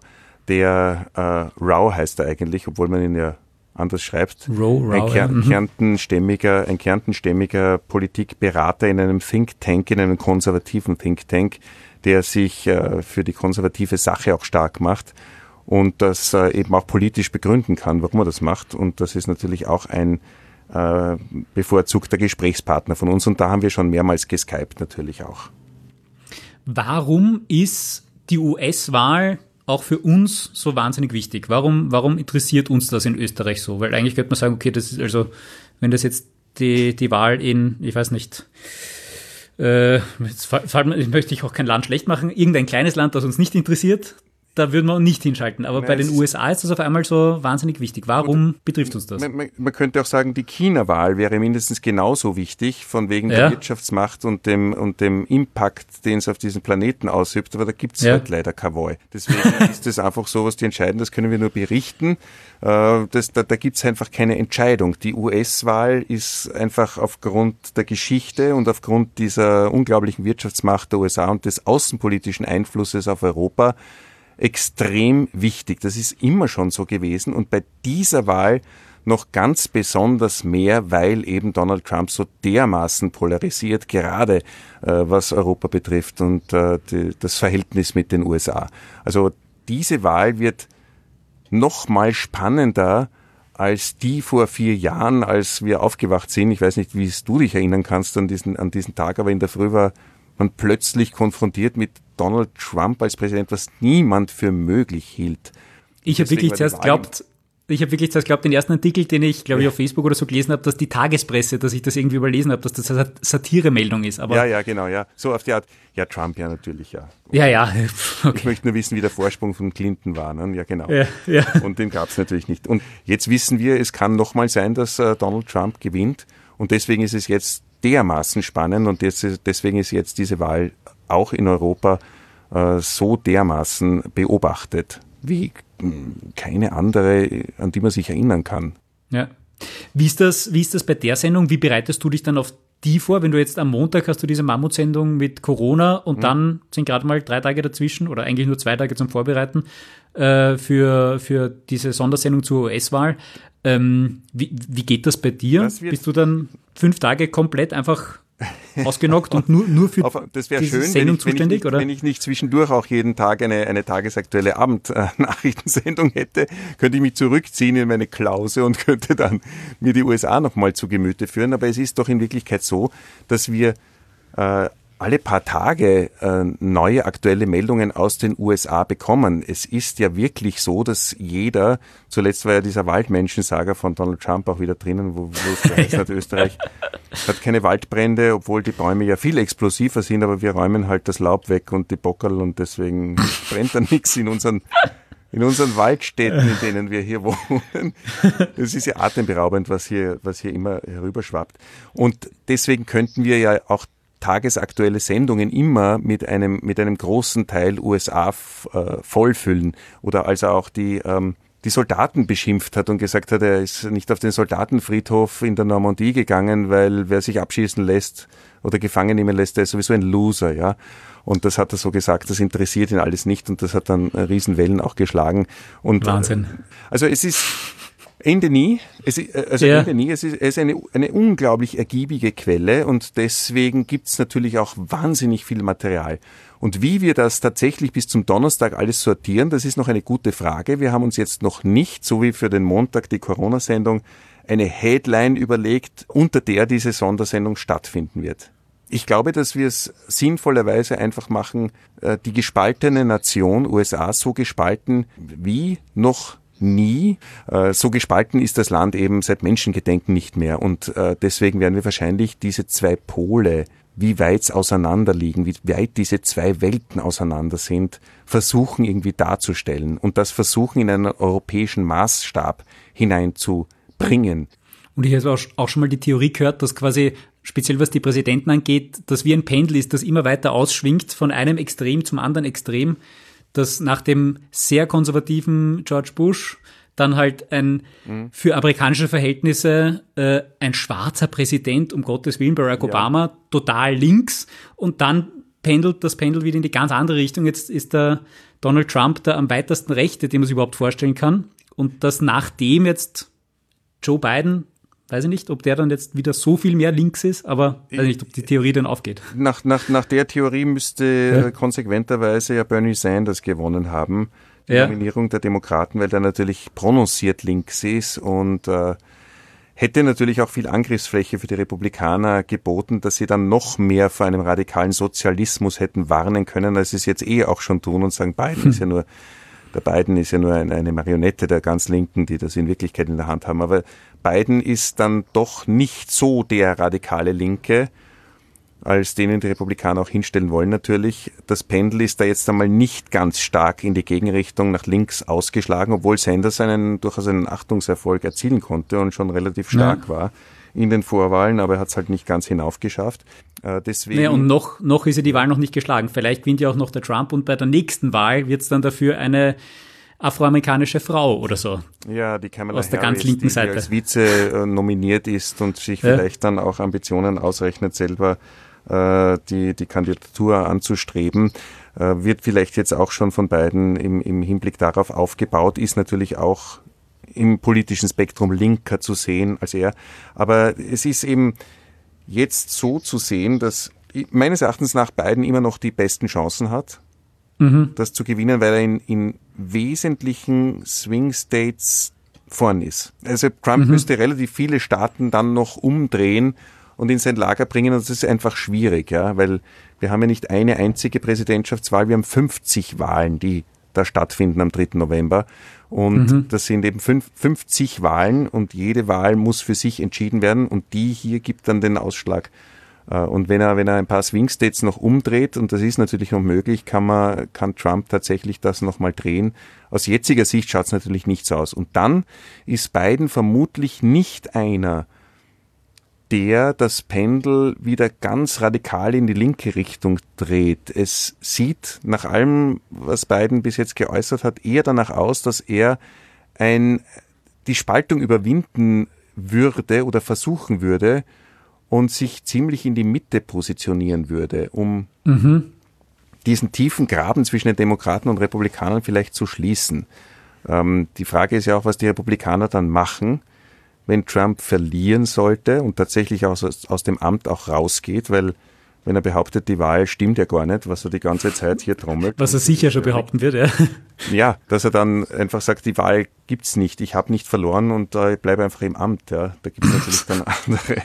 der äh, Rau heißt er eigentlich, obwohl man ihn ja anders schreibt. Rowe, ein Rau, Ker- ja. mhm. kärntenstämmiger, ein kärntenstämmiger Politikberater in einem Think Tank, in einem konservativen Think Tank, der sich äh, für die konservative Sache auch stark macht. Und das äh, eben auch politisch begründen kann, warum er das macht. Und das ist natürlich auch ein äh, bevorzugter Gesprächspartner von uns. Und da haben wir schon mehrmals geskypt natürlich auch. Warum ist die U S-Wahl auch für uns so wahnsinnig wichtig? Warum, warum interessiert uns das in Österreich so? Weil eigentlich könnte man sagen, okay, das ist also, wenn das jetzt die, die Wahl in, ich weiß nicht, äh, jetzt möchte ich auch kein Land schlecht machen, irgendein kleines Land, das uns nicht interessiert, da würden wir nicht hinschalten. Aber Nein, bei den U S A ist das auf einmal so wahnsinnig wichtig. Warum betrifft uns das? Man, man, man könnte auch sagen, die China-Wahl wäre mindestens genauso wichtig, von wegen ja. der Wirtschaftsmacht und dem, und dem Impact, den es auf diesen Planeten ausübt. Aber da gibt es ja. halt leider kein Wahl. Deswegen ist das einfach so, was die entscheiden. Das können wir nur berichten. Das, da da gibt es einfach keine Entscheidung. Die U S-Wahl ist einfach aufgrund der Geschichte und aufgrund dieser unglaublichen Wirtschaftsmacht der U S A und des außenpolitischen Einflusses auf Europa extrem wichtig. Das ist immer schon so gewesen und bei dieser Wahl noch ganz besonders mehr, weil eben Donald Trump so dermaßen polarisiert, gerade äh, was Europa betrifft und äh, die, das Verhältnis mit den U S A. Also diese Wahl wird noch mal spannender als die vor vier Jahren, als wir aufgewacht sind. Ich weiß nicht, wie es du dich erinnern kannst an diesen, an diesen Tag, aber in der Früh war man plötzlich konfrontiert mit Donald Trump als Präsident, was niemand für möglich hielt. Ich habe wirklich zuerst glaubt, ich habe wirklich zuerst glaubt, den ersten Artikel, den ich, glaube ich, auf Facebook oder so gelesen habe, dass die Tagespresse, dass ich das irgendwie überlesen habe, dass das eine Satiremeldung ist. Aber ja, ja, genau, ja. So auf die Art. Ja, Trump, ja, natürlich, ja. Ja, ja. Okay. Ich möchte nur wissen, wie der Vorsprung von Clinton war. Ne? Ja, genau. Ja, ja. Und den gab es natürlich nicht. Und jetzt wissen wir, es kann nochmal sein, dass äh, Donald Trump gewinnt. Und deswegen ist es jetzt dermaßen spannend und des, deswegen ist jetzt diese Wahl auch in Europa äh, so dermaßen beobachtet, wie mh, keine andere, an die man sich erinnern kann. Ja. Wie ist das, wie ist das bei der Sendung? Wie bereitest du dich dann auf die vor, wenn du jetzt am Montag hast du diese Mammutsendung mit Corona und mhm. dann sind gerade mal drei Tage dazwischen oder eigentlich nur zwei Tage zum Vorbereiten äh, für, für diese Sondersendung zur U S-Wahl. Ähm, wie, wie geht das bei dir? Bist du dann fünf Tage komplett einfach ausgenockt und nur, nur für Auf, das diese schön, Sendung wenn ich, zuständig? Wenn ich, nicht, oder? wenn ich nicht zwischendurch auch jeden Tag eine, eine tagesaktuelle Abendnachrichtensendung hätte, könnte ich mich zurückziehen in meine Klause und könnte dann mir die U S A nochmal zu Gemüte führen. Aber es ist doch in Wirklichkeit so, dass wir äh, alle paar Tage äh, neue aktuelle Meldungen aus den U S A bekommen. Es ist ja wirklich so, dass jeder, zuletzt war ja dieser Waldmenschensaga von Donald Trump auch wieder drinnen, wo, wo es geheißen hat, Österreich hat keine Waldbrände, obwohl die Bäume ja viel explosiver sind, aber wir räumen halt das Laub weg und die Bockerl und deswegen brennt dann nichts in unseren in unseren Waldstädten, in denen wir hier wohnen. Das ist ja atemberaubend, was hier, was hier immer herüberschwappt. Und deswegen könnten wir ja auch tagesaktuelle Sendungen immer mit einem mit einem großen Teil U S A f, äh, vollfüllen. Oder als er auch die ähm, die Soldaten beschimpft hat und gesagt hat, er ist nicht auf den Soldatenfriedhof in der Normandie gegangen, weil wer sich abschießen lässt oder gefangen nehmen lässt, der ist sowieso ein Loser, ja. Und das hat er so gesagt, das interessiert ihn alles nicht und das hat dann Riesenwellen auch geschlagen. Und, Wahnsinn. Äh, also es ist Ende nie, es ist, also ja. Ende nie, es ist, es ist eine, eine unglaublich ergiebige Quelle und deswegen gibt es natürlich auch wahnsinnig viel Material. Und wie wir das tatsächlich bis zum Donnerstag alles sortieren, das ist noch eine gute Frage. Wir haben uns jetzt noch nicht, so wie für den Montag die Corona-Sendung, eine Headline überlegt, unter der diese Sondersendung stattfinden wird. Ich glaube, dass wir es sinnvollerweise einfach machen, die gespaltene Nation U S A so gespalten wie noch nie. So gespalten ist das Land eben seit Menschengedenken nicht mehr. Und deswegen werden wir wahrscheinlich diese zwei Pole, wie weit es auseinander liegen, wie weit diese zwei Welten auseinander sind, versuchen irgendwie darzustellen und das versuchen in einen europäischen Maßstab hineinzubringen. Und ich habe auch schon mal die Theorie gehört, dass quasi, speziell was die Präsidenten angeht, dass wie ein Pendel ist, das immer weiter ausschwingt von einem Extrem zum anderen Extrem, dass nach dem sehr konservativen George Bush dann halt ein mhm. für amerikanische Verhältnisse äh, ein schwarzer Präsident, um Gottes Willen, Barack ja. Obama, total links und dann pendelt das Pendel wieder in die ganz andere Richtung. Jetzt ist der Donald Trump der am weitesten Rechte, den man sich überhaupt vorstellen kann und dass nachdem jetzt Joe Biden, weiß ich nicht, ob der dann jetzt wieder so viel mehr links ist, aber weiß ich nicht, ob die Theorie dann aufgeht. Nach, nach, nach der Theorie müsste ja. konsequenterweise ja Bernie Sanders gewonnen haben, die ja. Nominierung der Demokraten, weil der natürlich prononciert links ist und äh, hätte natürlich auch viel Angriffsfläche für die Republikaner geboten, dass sie dann noch mehr vor einem radikalen Sozialismus hätten warnen können, als sie es jetzt eh auch schon tun und sagen, Biden hm. ist ja nur Der Biden ist ja nur eine Marionette der ganz Linken, die das in Wirklichkeit in der Hand haben. Aber Biden ist dann doch nicht so der radikale Linke, als denen die Republikaner auch hinstellen wollen natürlich. Das Pendel ist da jetzt einmal nicht ganz stark in die Gegenrichtung nach links ausgeschlagen, obwohl Sanders einen durchaus einen Achtungserfolg erzielen konnte und schon relativ stark ja. war in den Vorwahlen, aber er hat es halt nicht ganz hinaufgeschafft. Äh, deswegen naja, und noch, noch ist ja die Wahl noch nicht geschlagen. Vielleicht gewinnt ja auch noch der Trump und bei der nächsten Wahl wird es dann dafür eine afroamerikanische Frau oder so. Ja, die Kamala aus der Harris, ganz linken die Seite. als Vize äh, nominiert ist und sich ja. vielleicht dann auch Ambitionen ausrechnet, selber äh, die, die Kandidatur anzustreben, äh, wird vielleicht jetzt auch schon von beiden im, im Hinblick darauf aufgebaut, ist natürlich auch im politischen Spektrum linker zu sehen als er. Aber es ist eben jetzt so zu sehen, dass meines Erachtens nach Biden immer noch die besten Chancen hat, mhm. das zu gewinnen, weil er in, in wesentlichen Swing States vorn ist. Also Trump mhm. müsste relativ viele Staaten dann noch umdrehen und in sein Lager bringen und das ist einfach schwierig, ja, weil wir haben ja nicht eine einzige Präsidentschaftswahl, wir haben fünfzig Wahlen, die da stattfinden am dritten November. Und mhm. das sind eben fünfzig Wahlen und jede Wahl muss für sich entschieden werden und die hier gibt dann den Ausschlag. Und wenn er, wenn er ein paar Swing States noch umdreht, und das ist natürlich noch möglich, kann man, kann Trump tatsächlich das nochmal drehen. Aus jetziger Sicht schaut es natürlich nicht so aus. Und dann ist Biden vermutlich nicht einer, der das Pendel wieder ganz radikal in die linke Richtung dreht. Es sieht nach allem, was Biden bis jetzt geäußert hat, eher danach aus, dass er ein, die Spaltung überwinden würde oder versuchen würde und sich ziemlich in die Mitte positionieren würde, um mhm. diesen tiefen Graben zwischen den Demokraten und Republikanern vielleicht zu schließen. Ähm, die Frage ist ja auch, was die Republikaner dann machen, wenn Trump verlieren sollte und tatsächlich aus, aus dem Amt auch rausgeht, weil wenn er behauptet, die Wahl stimmt ja gar nicht, was er die ganze Zeit hier trommelt. Was er sicher schon behaupten wird, ja. Ja, dass er dann einfach sagt, die Wahl gibt's nicht, ich habe nicht verloren und äh, ich bleibe einfach im Amt. Ja. Da gibt's natürlich dann andere,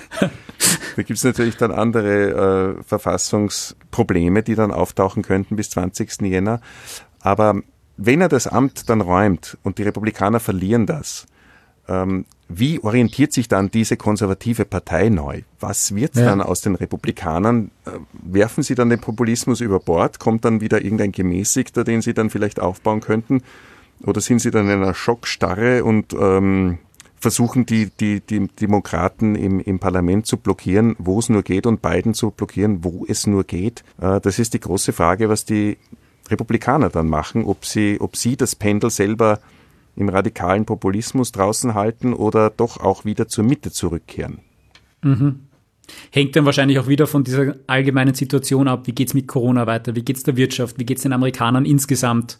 da gibt's natürlich dann andere äh, Verfassungsprobleme, die dann auftauchen könnten bis zwanzigsten Jänner. Aber wenn er das Amt dann räumt und die Republikaner verlieren das, ähm, wie orientiert sich dann diese konservative Partei neu? Was wird ja. dann aus den Republikanern? Äh, werfen sie dann den Populismus über Bord? Kommt dann wieder irgendein Gemäßigter, den sie dann vielleicht aufbauen könnten? Oder sind sie dann in einer Schockstarre und ähm, versuchen die, die, die Demokraten im, im Parlament zu blockieren, wo es nur geht, und Biden zu blockieren, wo es nur geht? Äh, das ist die große Frage, was die Republikaner dann machen, ob sie, ob sie das Pendel selber im radikalen Populismus draußen halten oder doch auch wieder zur Mitte zurückkehren. Mhm. Hängt dann wahrscheinlich auch wieder von dieser allgemeinen Situation ab. Wie geht's mit Corona weiter? Wie geht's der Wirtschaft? Wie geht's den Amerikanern insgesamt?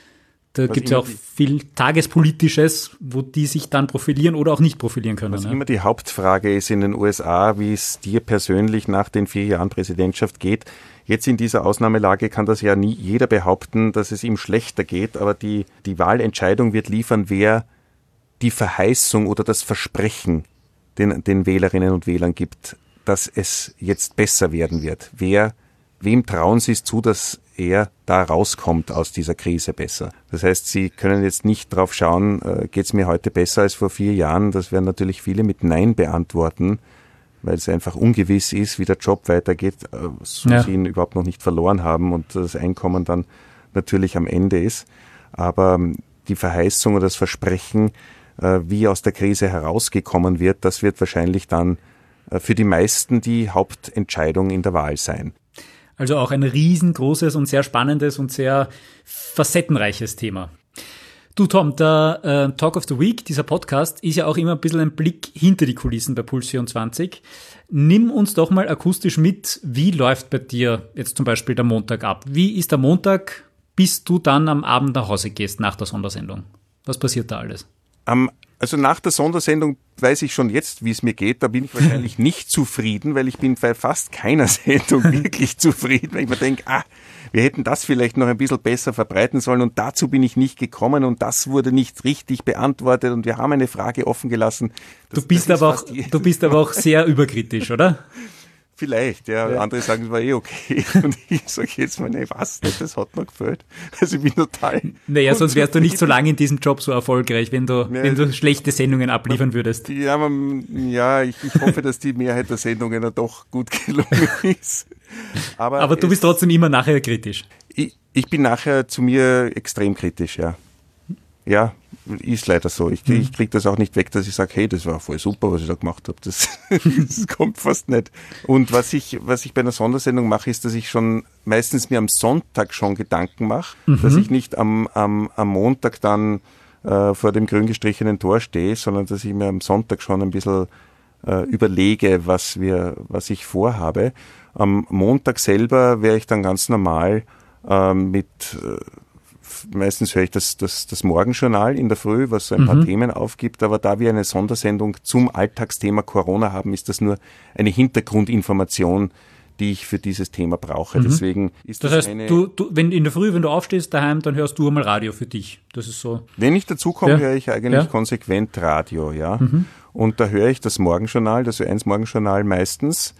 Da gibt es ja auch viel Tagespolitisches, wo die sich dann profilieren oder auch nicht profilieren können. Was ne? immer die Hauptfrage ist in den U S A, wie es dir persönlich nach den vier Jahren Präsidentschaft geht. Jetzt in dieser Ausnahmelage kann das ja nie jeder behaupten, dass es ihm schlechter geht, aber die, die Wahlentscheidung wird liefern, wer die Verheißung oder das Versprechen den, den Wählerinnen und Wählern gibt, dass es jetzt besser werden wird. Wer, wem trauen sie es zu, dass er da rauskommt aus dieser Krise besser? Das heißt, sie können jetzt nicht drauf schauen, äh, geht es mir heute besser als vor vier Jahren? Das werden natürlich viele mit Nein beantworten, weil es einfach ungewiss ist, wie der Job weitergeht, so ja. sie ihn überhaupt noch nicht verloren haben und das Einkommen dann natürlich am Ende ist. Aber die Verheißung oder das Versprechen, wie aus der Krise herausgekommen wird, das wird wahrscheinlich dann für die meisten die Hauptentscheidung in der Wahl sein. Also auch ein riesengroßes und sehr spannendes und sehr facettenreiches Thema. Du Tom, der äh, Talk of the Week, dieser Podcast, ist ja auch immer ein bisschen ein Blick hinter die Kulissen bei Puls vierundzwanzig. Nimm uns doch mal akustisch mit, wie läuft bei dir jetzt zum Beispiel der Montag ab? Wie ist der Montag, bis du dann am Abend nach Hause gehst, nach der Sondersendung? Was passiert da alles? Um, also nach der Sondersendung weiß ich schon jetzt, wie es mir geht. Da bin ich wahrscheinlich nicht zufrieden, weil ich bin bei fast keiner Sendung wirklich zufrieden, weil ich mir denke, ah, wir hätten das vielleicht noch ein bisschen besser verbreiten sollen und dazu bin ich nicht gekommen und das wurde nicht richtig beantwortet und wir haben eine Frage offen gelassen. Das, du bist aber auch, du bist aber auch sehr überkritisch, oder? Vielleicht, ja. ja. Andere sagen, es war eh okay. Und ich sage jetzt mal, nee, was nicht, das hat mir gefällt. Also ich bin total... Naja, sonst wärst du nicht so lange in diesem Job so erfolgreich, wenn du, ja, wenn du schlechte Sendungen abliefern würdest. Ja, man, ja ich, ich hoffe, dass die Mehrheit der Sendungen doch gut gelungen ist. Aber, Aber du bist trotzdem immer nachher kritisch. Ich, ich bin nachher zu mir extrem kritisch, ja. Ja, ist leider so. Ich, mhm. ich kriege das auch nicht weg, dass ich sage, hey, das war voll super, was ich da gemacht habe. Das, das kommt fast nicht. Und was ich, was ich bei einer Sondersendung mache, ist, dass ich schon meistens mir am Sonntag schon Gedanken mache, mhm. dass ich nicht am, am, am Montag dann äh, vor dem grün gestrichenen Tor stehe, sondern dass ich mir am Sonntag schon ein bisschen äh, überlege, was wir, was ich vorhabe. Am Montag selber wäre ich dann ganz normal äh, mit äh, meistens höre ich das, das, das Morgenjournal in der Früh, was so ein mhm. paar Themen aufgibt, aber da wir eine Sondersendung zum Alltagsthema Corona haben, ist das nur eine Hintergrundinformation, die ich für dieses Thema brauche. Mhm. Deswegen ist das, das heißt, eine... du, du, wenn in der Früh, wenn du aufstehst daheim, dann hörst du einmal Radio für dich. Das ist so. Wenn ich dazu komme, ja. höre ich eigentlich ja. konsequent Radio, ja. Mhm. Und da höre ich das Morgenjournal, das Ö eins Morgenjournal meistens.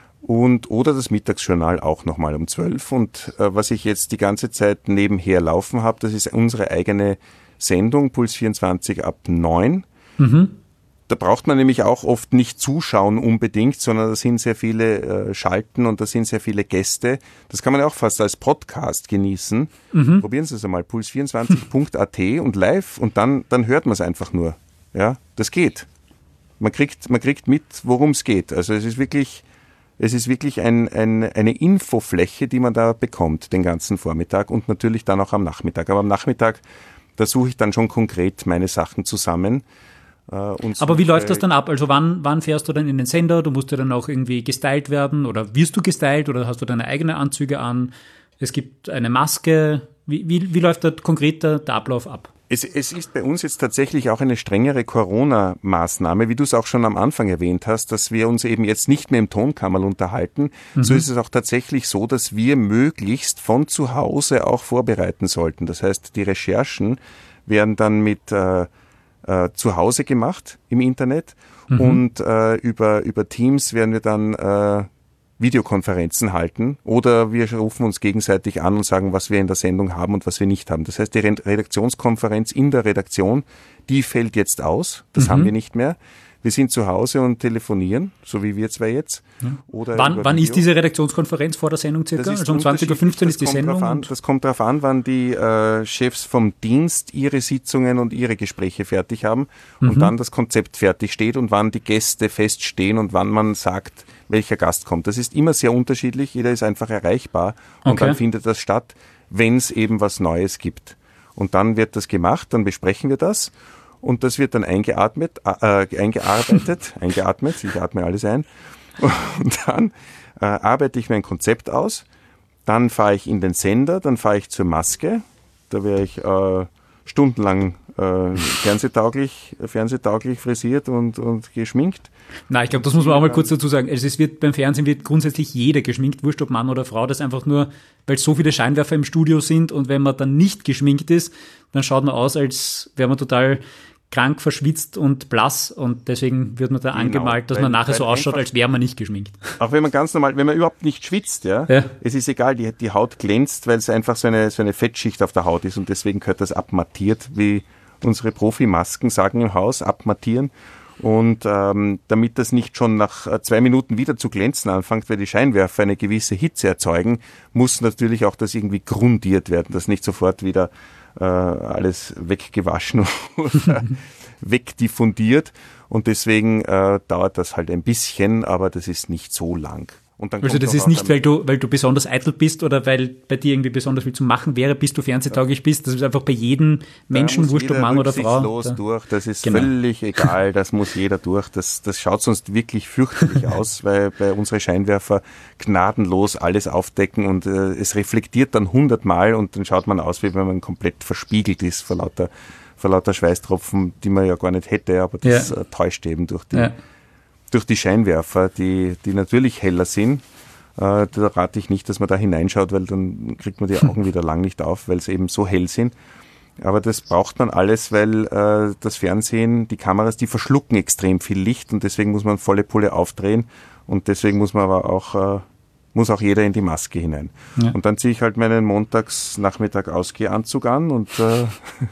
Und oder das Mittagsjournal auch nochmal um zwölf. Und äh, was ich jetzt die ganze Zeit nebenher laufen habe, das ist unsere eigene Sendung, Puls vierundzwanzig ab neun. Mhm. Da braucht man nämlich auch oft nicht zuschauen unbedingt, sondern da sind sehr viele äh, Schalten und da sind sehr viele Gäste. Das kann man ja auch fast als Podcast genießen. Mhm. Probieren Sie es einmal, puls vierundzwanzig punkt a t und live und dann, dann hört man es einfach nur. Ja, das geht. Man kriegt, man kriegt mit, worum es geht. Also es ist wirklich... Es ist wirklich ein, ein, eine Infofläche, die man da bekommt den ganzen Vormittag und natürlich dann auch am Nachmittag. Aber am Nachmittag, da suche ich dann schon konkret meine Sachen zusammen Äh, und Aber wie läuft das dann ab? Also wann, wann fährst du dann in den Sender? Du musst ja dann auch irgendwie gestylt werden oder wirst du gestylt oder hast du deine eigenen Anzüge an? Es gibt eine Maske. Wie, wie, wie läuft da konkret der, der Ablauf ab? Es, es ist bei uns jetzt tatsächlich auch eine strengere Corona-Maßnahme, wie du es auch schon am Anfang erwähnt hast, dass wir uns eben jetzt nicht mehr im Tonkammerl unterhalten. Mhm. So ist es auch tatsächlich so, dass wir möglichst von zu Hause auch vorbereiten sollten. Das heißt, die Recherchen werden dann mit äh, äh, zu Hause gemacht im Internet mhm. und äh, über, über Teams werden wir dann äh, Videokonferenzen halten oder wir rufen uns gegenseitig an und sagen, was wir in der Sendung haben und was wir nicht haben. Das heißt, die Redaktionskonferenz in der Redaktion, die fällt jetzt aus. Das mhm. haben wir nicht mehr. Wir sind zu Hause und telefonieren, so wie wir zwei jetzt. Ja. Oder wann wann ist diese Redaktionskonferenz vor der Sendung circa? Also um zwanzig Uhr fünfzehn ist die Sendung? An, das kommt darauf an, wann die äh, Chefs vom Dienst ihre Sitzungen und ihre Gespräche fertig haben mhm. und dann das Konzept fertig steht und wann die Gäste feststehen und wann man sagt, welcher Gast kommt. Das ist immer sehr unterschiedlich. Jeder ist einfach erreichbar und okay. dann findet das statt, wenn es eben was Neues gibt. Und dann wird das gemacht, dann besprechen wir das. Und das wird dann eingeatmet, äh, eingearbeitet, eingeatmet, ich atme alles ein. Und dann äh, arbeite ich mein Konzept aus. Dann fahre ich in den Sender, dann fahre ich zur Maske. Da wäre ich äh, stundenlang äh, fernsehtauglich, fernsehtauglich frisiert und, und geschminkt. Nein, ich glaube, das muss man auch mal kurz dazu sagen. Also es wird beim Fernsehen wird grundsätzlich jeder geschminkt, wurscht ob Mann oder Frau. Das einfach nur, weil so viele Scheinwerfer im Studio sind und wenn man dann nicht geschminkt ist, dann schaut man aus, als wäre man total krank, verschwitzt und blass und deswegen wird man da genau, angemalt, dass weil, man nachher so ausschaut, als wäre man nicht geschminkt. Auch wenn man ganz normal, wenn man überhaupt nicht schwitzt, ja, ja. es ist egal, die, die Haut glänzt, weil es einfach so eine, so eine Fettschicht auf der Haut ist und deswegen gehört das abmattiert, wie unsere Profimasken sagen im Haus, abmattieren. Und ähm, damit das nicht schon nach zwei Minuten wieder zu glänzen anfängt, weil die Scheinwerfer eine gewisse Hitze erzeugen, muss natürlich auch das irgendwie grundiert werden, dass nicht sofort wieder äh, alles weggewaschen oder wegdiffundiert. Und deswegen äh, dauert das halt ein bisschen, aber das ist nicht so lang. Und dann also das ist nicht, weil du, weil du besonders eitel bist oder weil bei dir irgendwie besonders viel zu machen wäre, bis du fernsehtauglich ja. bist. Das ist einfach bei jedem Menschen, wurscht ob Mann oder Frau. Los da. durch. Das ist genau. völlig egal. Das muss jeder durch. Das, das schaut sonst wirklich fürchterlich aus, weil bei unsere Scheinwerfer gnadenlos alles aufdecken und äh, es reflektiert dann hundertmal und dann schaut man aus, wie wenn man komplett verspiegelt ist vor lauter, vor lauter Schweißtropfen, die man ja gar nicht hätte, aber das ja. äh, täuscht eben durch die ja. durch die Scheinwerfer, die, die natürlich heller sind. Äh, da rate ich nicht, dass man da hineinschaut, weil dann kriegt man die Augen wieder lang nicht auf, weil sie eben so hell sind. Aber das braucht man alles, weil äh, das Fernsehen, die Kameras, die verschlucken extrem viel Licht und deswegen muss man volle Pulle aufdrehen und deswegen muss man aber auch, äh, muss auch jeder in die Maske hinein. Ja. Und dann ziehe ich halt meinen Montagsnachmittag Ausgehanzug an und äh,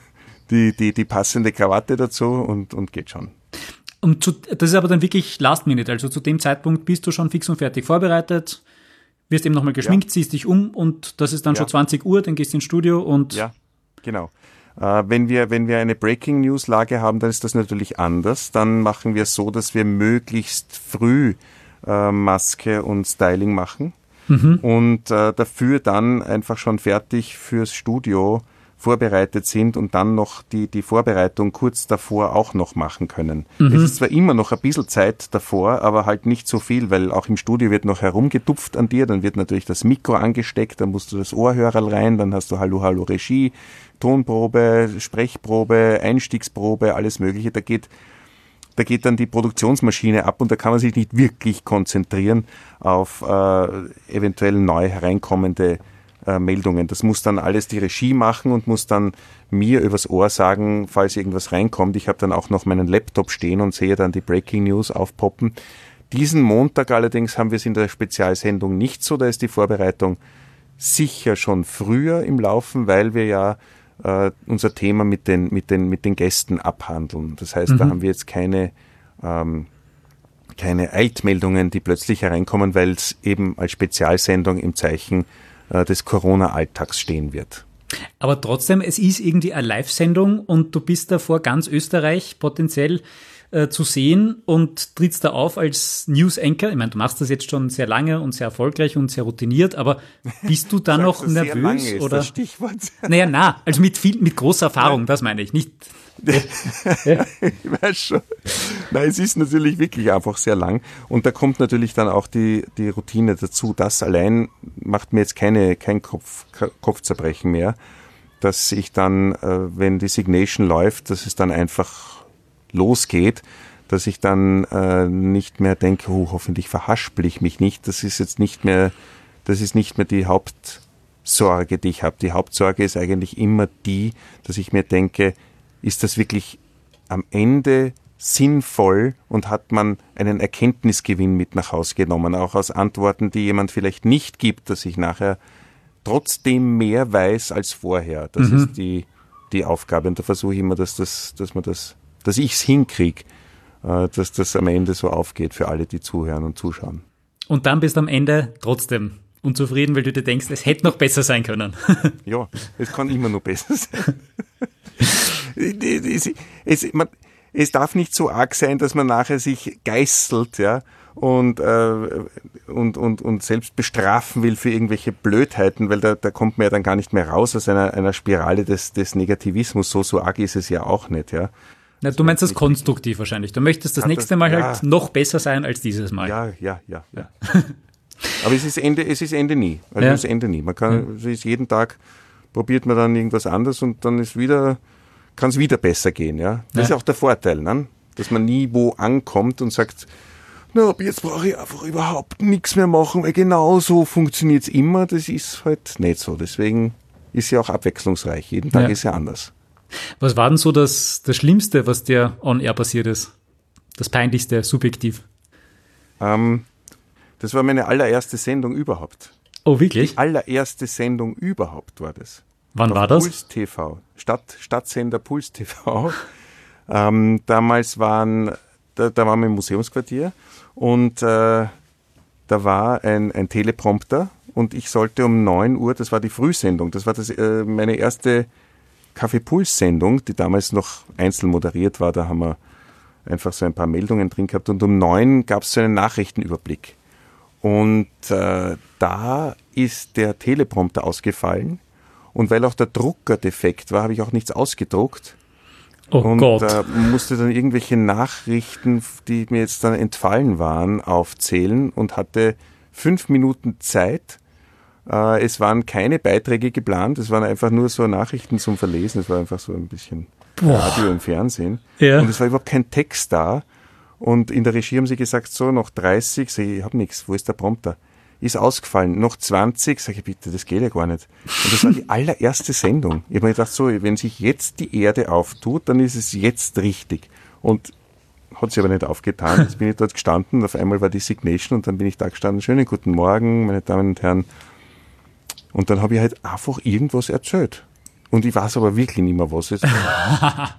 die, die, die passende Krawatte dazu und, und geht schon. Und zu, das ist aber dann wirklich Last Minute, also zu dem Zeitpunkt bist du schon fix und fertig vorbereitet, wirst eben nochmal geschminkt, ja. ziehst dich um und das ist dann ja. schon zwanzig Uhr, dann gehst du ins Studio und... Ja, genau. Äh, wenn wir, wenn wir eine Breaking-News-Lage haben, dann ist das natürlich anders. Dann machen wir es so, dass wir möglichst früh äh, Maske und Styling machen mhm. und äh, dafür dann einfach schon fertig fürs Studio vorbereitet sind und dann noch die, die Vorbereitung kurz davor auch noch machen können. Mhm. Es ist zwar immer noch ein bisschen Zeit davor, aber halt nicht so viel, weil auch im Studio wird noch herumgetupft an dir, dann wird natürlich das Mikro angesteckt, dann musst du das Ohrhörerl rein, dann hast du Hallo, Hallo Regie, Tonprobe, Sprechprobe, Einstiegsprobe, alles Mögliche. Da geht, da geht dann die Produktionsmaschine ab und da kann man sich nicht wirklich konzentrieren auf äh, eventuell neu hereinkommende Äh, Meldungen. Das muss dann alles die Regie machen und muss dann mir übers Ohr sagen, falls irgendwas reinkommt. Ich habe dann auch noch meinen Laptop stehen und sehe dann die Breaking News aufpoppen. Diesen Montag allerdings haben wir es in der Spezialsendung nicht so. Da ist die Vorbereitung sicher schon früher im Laufen, weil wir ja äh, unser Thema mit den, mit den, mit den Gästen abhandeln. Das heißt, mhm. da haben wir jetzt keine ähm, keine Eiltmeldungen, die plötzlich hereinkommen, weil es eben als Spezialsendung im Zeichen des Corona-Alltags stehen wird. Aber trotzdem, es ist irgendwie eine Live-Sendung und du bist da vor ganz Österreich potenziell äh, zu sehen und trittst da auf als News Anchor. Ich meine, du machst das jetzt schon sehr lange und sehr erfolgreich und sehr routiniert, aber bist du da noch nervös? Sehr lange ist oder? Das Stichwort. Naja, na, also mit viel, mit großer Erfahrung, das meine ich, nicht. Ja. Ich weiß schon. Nein, es ist natürlich wirklich einfach sehr lang. Und da kommt natürlich dann auch die, die Routine dazu. Das allein macht mir jetzt keine, kein Kopf, Kopfzerbrechen mehr, dass ich dann, äh, wenn die Signation läuft, dass es dann einfach losgeht, dass ich dann äh, nicht mehr denke, oh, hoffentlich verhaspel ich mich nicht. Das ist jetzt nicht mehr, das ist nicht mehr die Hauptsorge, die ich habe. Die Hauptsorge ist eigentlich immer die, dass ich mir denke, ist das wirklich am Ende sinnvoll und hat man einen Erkenntnisgewinn mit nach Hause genommen, auch aus Antworten, die jemand vielleicht nicht gibt, dass ich nachher trotzdem mehr weiß als vorher. Das mhm. ist die, die Aufgabe und da versuche ich immer, dass das, dass man das, dass ich es hinkriege, äh, dass das am Ende so aufgeht für alle, die zuhören und zuschauen. Und dann bist du am Ende trotzdem unzufrieden, weil du dir denkst, es hätte noch besser sein können. Ja, es kann immer noch besser sein. Es, es, man, es darf nicht so arg sein, dass man nachher sich geißelt, ja, und, äh, und, und, und selbst bestrafen will für irgendwelche Blödheiten, weil da, da kommt man ja dann gar nicht mehr raus aus einer, einer Spirale des, des Negativismus. So, so arg ist es ja auch nicht, ja. Na, du meinst das konstruktiv wahrscheinlich. Du möchtest das nächste Mal ja. halt noch besser sein als dieses Mal. Ja, ja, ja, ja. Aber es ist Ende, es ist Ende nie. Also ja. es ist Ende nie. Man kann, ja. es ist jeden Tag probiert man dann irgendwas anderes und dann ist wieder, kann es wieder besser gehen, ja. Das ja. ist auch der Vorteil, ne? Dass man nie wo ankommt und sagt, na, ab jetzt brauche ich einfach überhaupt nichts mehr machen, weil genau so funktioniert es immer. Das ist halt nicht so. Deswegen ist ja auch abwechslungsreich. Jeden Tag ja. ist ja anders. Was war denn so das, das Schlimmste, was dir on air passiert ist? Das Peinlichste, subjektiv? Ähm, das war meine allererste Sendung überhaupt. Oh, wirklich? Die allererste Sendung überhaupt war das. Wann Auf war das? Puls T V, Stadt, Stadtsender Puls T V. ähm, damals waren, da, da waren wir im Museumsquartier und äh, da war ein, ein Teleprompter und ich sollte um neun Uhr, das war die Frühsendung, das war das, äh, meine erste Kaffee-Puls-Sendung, die damals noch einzeln moderiert war, da haben wir einfach so ein paar Meldungen drin gehabt und um neun gab es so einen Nachrichtenüberblick. Und äh, da ist der Teleprompter ausgefallen und weil auch der Drucker defekt war, habe ich auch nichts ausgedruckt. Oh und Gott. äh, musste dann irgendwelche Nachrichten, die mir jetzt dann entfallen waren, aufzählen und hatte fünf Minuten Zeit. Äh, es waren keine Beiträge geplant, es waren einfach nur so Nachrichten zum Verlesen, es war einfach so ein bisschen Boah. Radio im Fernsehen. Ja. Und es war überhaupt kein Text da. Und in der Regie haben sie gesagt, so, noch dreißig, sag ich, ich hab nichts, wo ist der Prompter? Ist ausgefallen, noch zwanzig, sag ich, bitte, das geht ja gar nicht. Und das war die allererste Sendung. Ich habe mir gedacht, so, wenn sich jetzt die Erde auftut, dann ist es jetzt richtig. Und hat sich aber nicht aufgetan. Jetzt bin ich dort gestanden, auf einmal war die Signation und dann bin ich da gestanden, schönen guten Morgen, meine Damen und Herren. Und dann habe ich halt einfach irgendwas erzählt. Und ich weiß aber wirklich nicht mehr, was es war.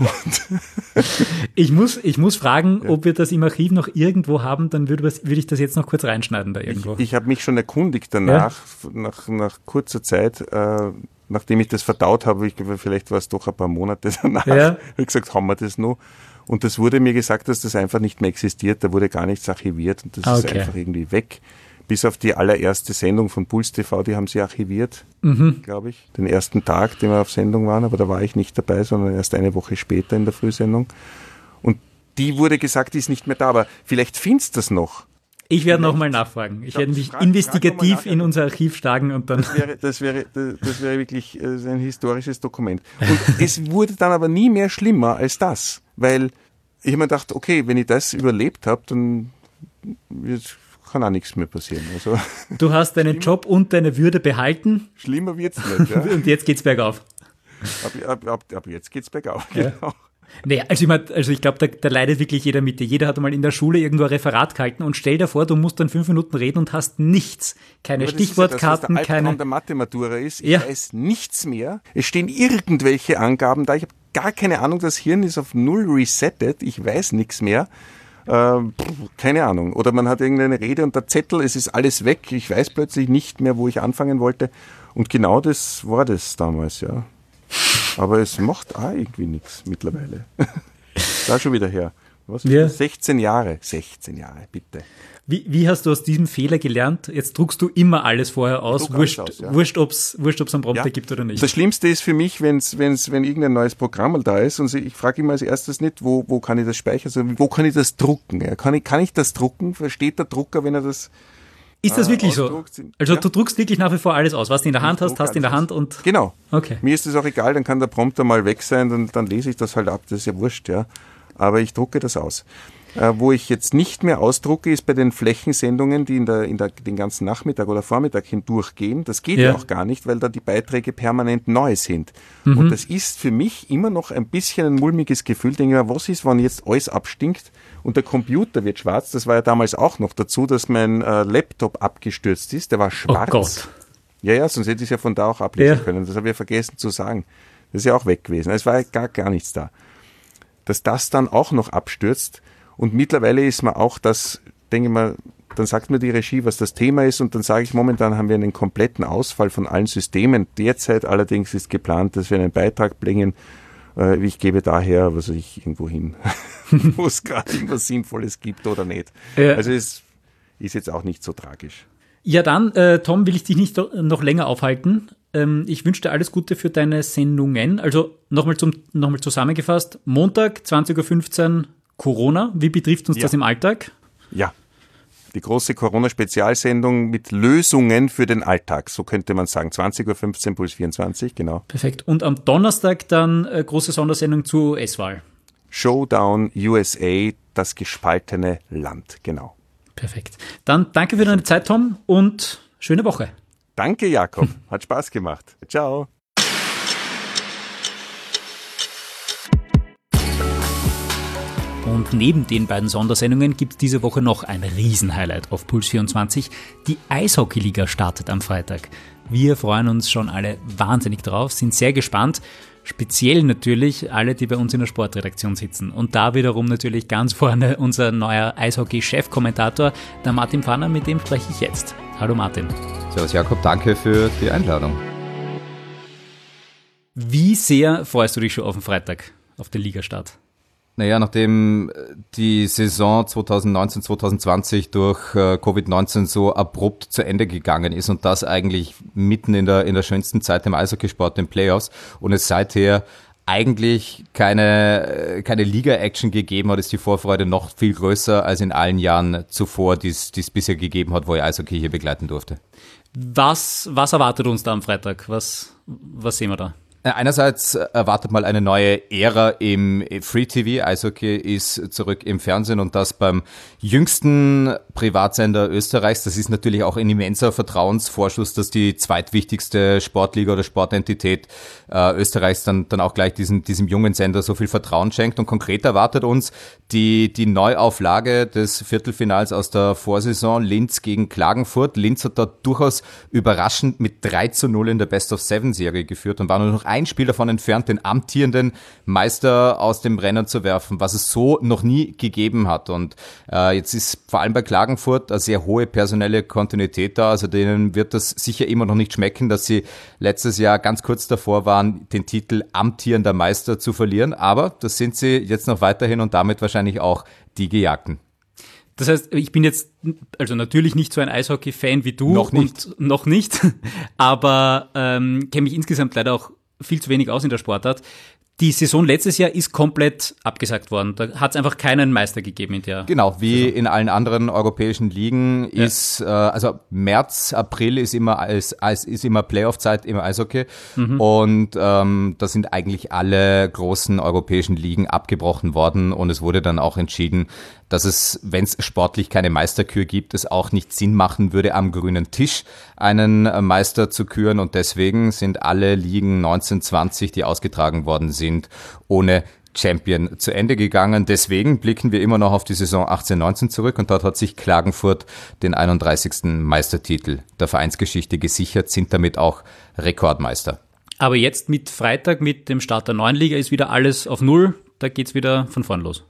ich, muss, ich muss fragen, ja. ob wir das im Archiv noch irgendwo haben, dann würde, würde ich das jetzt noch kurz reinschneiden da irgendwo. Ich, ich habe mich schon erkundigt danach, ja? nach, nach kurzer Zeit, äh, nachdem ich das verdaut habe, ich, vielleicht war es doch ein paar Monate danach, ja. habe ich gesagt, haben wir das noch? Und das wurde mir gesagt, dass das einfach nicht mehr existiert, da wurde gar nichts archiviert und das okay. ist einfach irgendwie weg. Bis auf die allererste Sendung von Puls T V, die haben sie archiviert, mhm. glaube ich. Den ersten Tag, den wir auf Sendung waren, aber da war ich nicht dabei, sondern erst eine Woche später in der Frühsendung. Und die wurde gesagt, die ist nicht mehr da, aber vielleicht findest du das noch. Ich werde nochmal nachfragen. Ich werde mich frag, investigativ frag in unser Archiv schlagen und dann... Das wäre, das wäre, das wäre wirklich ein historisches Dokument. Und es wurde dann aber nie mehr schlimmer als das, weil ich mir dachte, okay, wenn ich das überlebt habe, dann wird... kann auch nichts mehr passieren. Also, du hast deinen Job und deine Würde behalten. Schlimmer wird's nicht, ja. Und jetzt geht's bergauf. Ab, ab, ab, ab jetzt geht's bergauf, ja. Genau. Nee, also ich, mein, also ich glaube, da, da leidet wirklich jeder mit dir. Jeder hat einmal in der Schule irgendwo ein Referat gehalten und stell dir vor, du musst dann fünf Minuten reden und hast nichts. Keine aber Stichwortkarten, das ist ja das, was der Albtraum keine... der Mathe-Matura ist. Ich ja. weiß nichts mehr. Es stehen irgendwelche Angaben da. Ich habe gar keine Ahnung, das Hirn ist auf null resettet. Ich weiß nichts mehr. Ähm, keine Ahnung. Oder man hat irgendeine Rede und der Zettel, es ist alles weg. Ich weiß plötzlich nicht mehr, wo ich anfangen wollte. Und genau das war das damals, ja. Aber es macht auch irgendwie nichts mittlerweile. Da schon wieder her. Was ist Ja. das? sechzehn Jahre. sechzehn Jahre, bitte. Wie, wie hast du aus diesem Fehler gelernt? Jetzt druckst du immer alles vorher aus, druck wurscht, alles aus, ja. wurscht, ob's, wurscht, ob's einen Prompter Ja. gibt oder nicht. Das Schlimmste ist für mich, wenn's, wenn's, wenn irgendein neues Programm mal da ist und ich frage immer als erstes nicht, wo, wo kann ich das speichern, sondern wo kann ich das drucken? Ja, kann ich, kann ich das drucken? Versteht der Drucker, wenn er das Ist das äh, wirklich so? ausdruckt? Also Ja. du druckst wirklich nach wie vor alles aus, was du in der Hand Ich hast, druck hast du in der alles Hand und Genau. okay. Mir ist das auch egal, dann kann der Prompter mal weg sein, dann, dann lese ich das halt ab, das ist ja wurscht, ja. Aber ich drucke das aus. Äh, wo ich jetzt nicht mehr ausdrucke, ist bei den Flächensendungen, die in der, in der, den ganzen Nachmittag oder Vormittag hindurchgehen. Das geht ja. ja auch gar nicht, weil da die Beiträge permanent neu sind. Mhm. Und das ist für mich immer noch ein bisschen ein mulmiges Gefühl. Denke ich mir, was ist, wenn jetzt alles abstinkt und der Computer wird schwarz? Das war ja damals auch noch dazu, dass mein äh, Laptop abgestürzt ist. Der war schwarz. Oh Gott. Ja, ja, sonst hätte ich es ja von da auch ablesen Ja. können. Das habe ich ja vergessen zu sagen. Das ist ja auch weg gewesen. Es war ja gar, gar nichts da. Dass das dann auch noch abstürzt. Und mittlerweile ist man auch das, denke ich mal, dann sagt mir die Regie, was das Thema ist und dann sage ich, momentan haben wir einen kompletten Ausfall von allen Systemen. Derzeit allerdings ist geplant, dass wir einen Beitrag bringen. Äh, ich gebe daher, was weiß ich, irgendwo hin, wo es gerade irgendwas Sinnvolles gibt oder nicht. Ja. Also es ist jetzt auch nicht so tragisch. Ja dann, äh, Tom, will ich dich nicht noch länger aufhalten. Ähm, ich wünsche dir alles Gute für deine Sendungen. Also nochmal zum nochmal zusammengefasst, Montag, zwanzig Uhr fünfzehn, Corona. Wie betrifft uns Ja. das im Alltag? Ja, die große Corona-Spezialsendung mit Lösungen für den Alltag, so könnte man sagen. zwanzig Uhr fünfzehn, Puls vierundzwanzig, genau. Perfekt. Und am Donnerstag dann äh, große Sondersendung zur U S-Wahl. Showdown U S A, das gespaltene Land, genau. Perfekt. Dann danke für deine Zeit, Tom, und schöne Woche. Danke, Jakob. Hat Spaß gemacht. Ciao. Und neben den beiden Sondersendungen gibt es diese Woche noch ein Riesenhighlight auf Puls vierundzwanzig. Die Eishockey-Liga startet am Freitag. Wir freuen uns schon alle wahnsinnig drauf, sind sehr gespannt. Speziell natürlich alle, die bei uns in der Sportredaktion sitzen. Und da wiederum natürlich ganz vorne unser neuer Eishockey-Chefkommentator, der Martin Pfanner, mit dem spreche ich jetzt. Hallo Martin. Servus Jakob, danke für die Einladung. Wie sehr freust du dich schon auf den Freitag, auf den Ligastart? Naja, nachdem die Saison zwanzig neunzehn zwanzig zwanzig durch äh, Covid neunzehn so abrupt zu Ende gegangen ist und das eigentlich mitten in der in der schönsten Zeit im Eishockeysport, den Playoffs, und es seither eigentlich keine keine Liga-Action gegeben hat, ist die Vorfreude noch viel größer als in allen Jahren zuvor, die es bisher gegeben hat, wo ich Eishockey hier begleiten durfte. Was, was erwartet uns da am Freitag? Was, was sehen wir da? Einerseits erwartet mal eine neue Ära im Free-T V. Eishockey ist zurück im Fernsehen und das beim jüngsten Privatsender Österreichs. Das ist natürlich auch ein immenser Vertrauensvorschuss, dass die zweitwichtigste Sportliga oder Sportentität äh, Österreichs dann dann auch gleich diesem diesem jungen Sender so viel Vertrauen schenkt. Und konkret erwartet uns die die Neuauflage des Viertelfinals aus der Vorsaison, Linz gegen Klagenfurt. Linz hat da durchaus überraschend mit drei zu null in der Best-of-Seven-Serie geführt und war nur noch ein Spiel davon entfernt, den amtierenden Meister aus dem Rennen zu werfen, was es so noch nie gegeben hat. Und äh, jetzt ist vor allem bei Klagenfurt eine sehr hohe personelle Kontinuität da. Also denen wird das sicher immer noch nicht schmecken, dass sie letztes Jahr ganz kurz davor waren, den Titel amtierender Meister zu verlieren. Aber das sind sie jetzt noch weiterhin und damit wahrscheinlich auch die Gejagten. Das heißt, ich bin jetzt also natürlich nicht so ein Eishockey-Fan wie du. Noch nicht. Und noch nicht, aber ähm, kenne mich insgesamt leider auch viel zu wenig aus in der Sportart. Die Saison letztes Jahr ist komplett abgesagt worden. Da hat es einfach keinen Meister gegeben in der Genau, wie Saison. in allen anderen europäischen Ligen Ja. ist, äh, also März, April ist immer als, als ist immer Playoff-Zeit im Eishockey Mhm. und ähm, da sind eigentlich alle großen europäischen Ligen abgebrochen worden und es wurde dann auch entschieden, dass es, wenn es sportlich keine Meisterkür gibt, es auch nicht Sinn machen würde, am grünen Tisch einen äh, Meister zu küren und deswegen sind alle Ligen neunzehn zwanzig, die ausgetragen worden sind, ohne Champion zu Ende gegangen. Deswegen blicken wir immer noch auf die Saison achtzehn neunzehn zurück und dort hat sich Klagenfurt den einunddreißigsten Meistertitel der Vereinsgeschichte gesichert, sind damit auch Rekordmeister. Aber jetzt mit Freitag, mit dem Start der neuen Liga, ist wieder alles auf Null. Da geht's wieder von vorn los.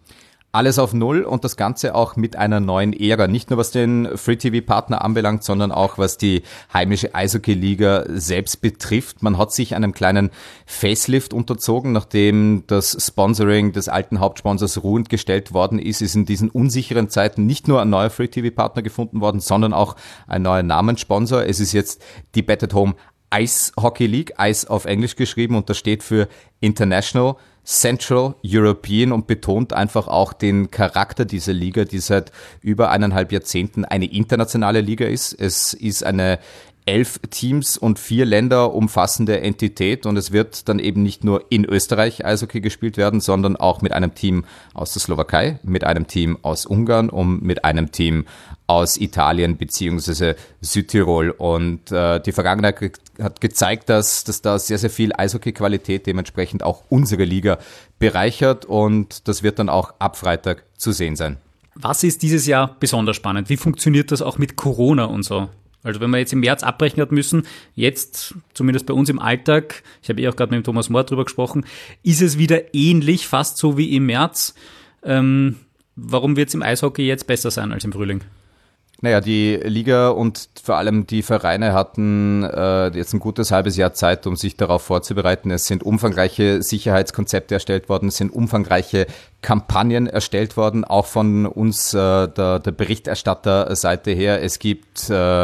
Alles auf Null und das Ganze auch mit einer neuen Ära. Nicht nur was den Free-T V-Partner anbelangt, sondern auch was die heimische Eishockey-Liga selbst betrifft. Man hat sich einem kleinen Facelift unterzogen, nachdem das Sponsoring des alten Hauptsponsors ruhend gestellt worden ist, ist in diesen unsicheren Zeiten nicht nur ein neuer Free-T V-Partner gefunden worden, sondern auch ein neuer Namenssponsor. Es ist jetzt die Bet at Home Ice Hockey League, Ice auf Englisch geschrieben, und das steht für International Central European und betont einfach auch den Charakter dieser Liga, die seit über eineinhalb Jahrzehnten eine internationale Liga ist. Es ist eine elf Teams und vier Länder umfassende Entität, und es wird dann eben nicht nur in Österreich Eishockey gespielt werden, sondern auch mit einem Team aus der Slowakei, mit einem Team aus Ungarn und mit einem Team aus Italien bzw. Südtirol. Und äh, die Vergangenheit ge- hat gezeigt, dass, dass da sehr, sehr viel Eishockey-Qualität dementsprechend auch unsere Liga bereichert, und das wird dann auch ab Freitag zu sehen sein. Was ist dieses Jahr besonders spannend? Wie funktioniert das auch mit Corona und so? Also wenn man jetzt im März abbrechen hat müssen, jetzt zumindest bei uns im Alltag, ich habe eh auch gerade mit dem Thomas Mohr drüber gesprochen, ist es wieder ähnlich, fast so wie im März. Ähm, warum wird es im Eishockey jetzt besser sein als im Frühling? Naja, die Liga und vor allem die Vereine hatten äh, jetzt ein gutes halbes Jahr Zeit, um sich darauf vorzubereiten. Es sind umfangreiche Sicherheitskonzepte erstellt worden, es sind umfangreiche Kampagnen erstellt worden, auch von uns, äh, der, der Berichterstatterseite her. Es gibt äh,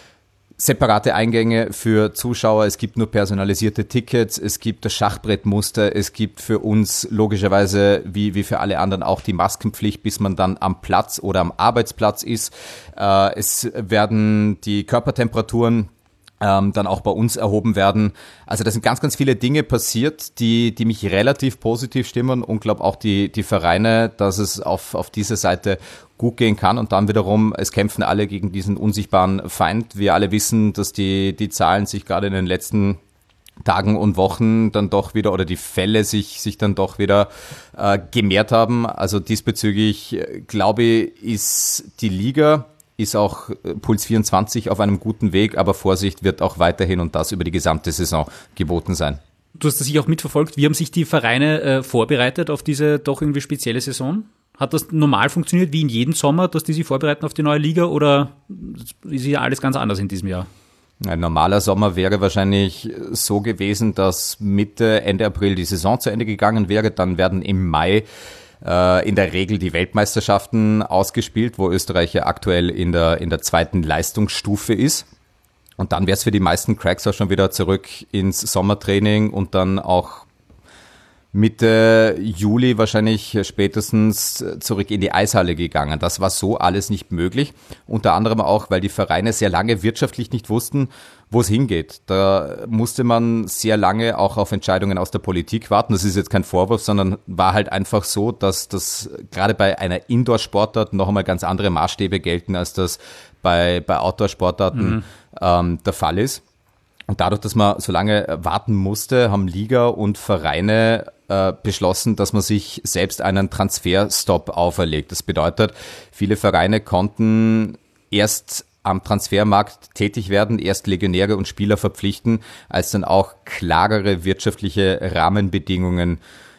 separate Eingänge für Zuschauer, es gibt nur personalisierte Tickets, es gibt das Schachbrettmuster, es gibt für uns logischerweise, wie, wie für alle anderen, auch die Maskenpflicht, bis man dann am Platz oder am Arbeitsplatz ist. Äh, es werden die Körpertemperaturen ähm, dann auch bei uns erhoben werden. Also da sind ganz, ganz viele Dinge passiert, die, die mich relativ positiv stimmen, und glaube auch die, die Vereine, dass es auf, auf dieser Seite gut gehen kann. Und dann wiederum, es kämpfen alle gegen diesen unsichtbaren Feind. Wir alle wissen, dass die, die Zahlen sich gerade in den letzten Tagen und Wochen dann doch wieder, oder die Fälle sich, sich dann doch wieder äh, gemehrt haben. Also diesbezüglich, glaube ich, ist die Liga, ist auch Puls vierundzwanzig auf einem guten Weg, aber Vorsicht wird auch weiterhin und das über die gesamte Saison geboten sein. Du hast das sicher auch mitverfolgt. Wie haben sich die Vereine äh, vorbereitet auf diese doch irgendwie spezielle Saison? Hat das normal funktioniert, wie in jedem Sommer, dass die sich vorbereiten auf die neue Liga, oder ist ja alles ganz anders in diesem Jahr? Ein normaler Sommer wäre wahrscheinlich so gewesen, dass Mitte, Ende April die Saison zu Ende gegangen wäre. Dann werden im Mai äh, in der Regel die Weltmeisterschaften ausgespielt, wo Österreich ja aktuell in der, in der zweiten Leistungsstufe ist. Und dann wäre es für die meisten Cracks auch schon wieder zurück ins Sommertraining und dann auch Mitte Juli wahrscheinlich spätestens zurück in die Eishalle gegangen. Das war so alles nicht möglich. Unter anderem auch, weil die Vereine sehr lange wirtschaftlich nicht wussten, wo es hingeht. Da musste man sehr lange auch auf Entscheidungen aus der Politik warten. Das ist jetzt kein Vorwurf, sondern war halt einfach so, dass das gerade bei einer Indoor-Sportart noch einmal ganz andere Maßstäbe gelten, als das bei, bei Outdoor-Sportarten mhm. ähm, der Fall ist. Und dadurch, dass man so lange warten musste, haben Liga und Vereine äh, beschlossen, dass man sich selbst einen Transferstopp auferlegt. Das bedeutet, viele Vereine konnten erst am Transfermarkt tätig werden, erst Legionäre und Spieler verpflichten, als dann auch klarere wirtschaftliche Rahmenbedingungen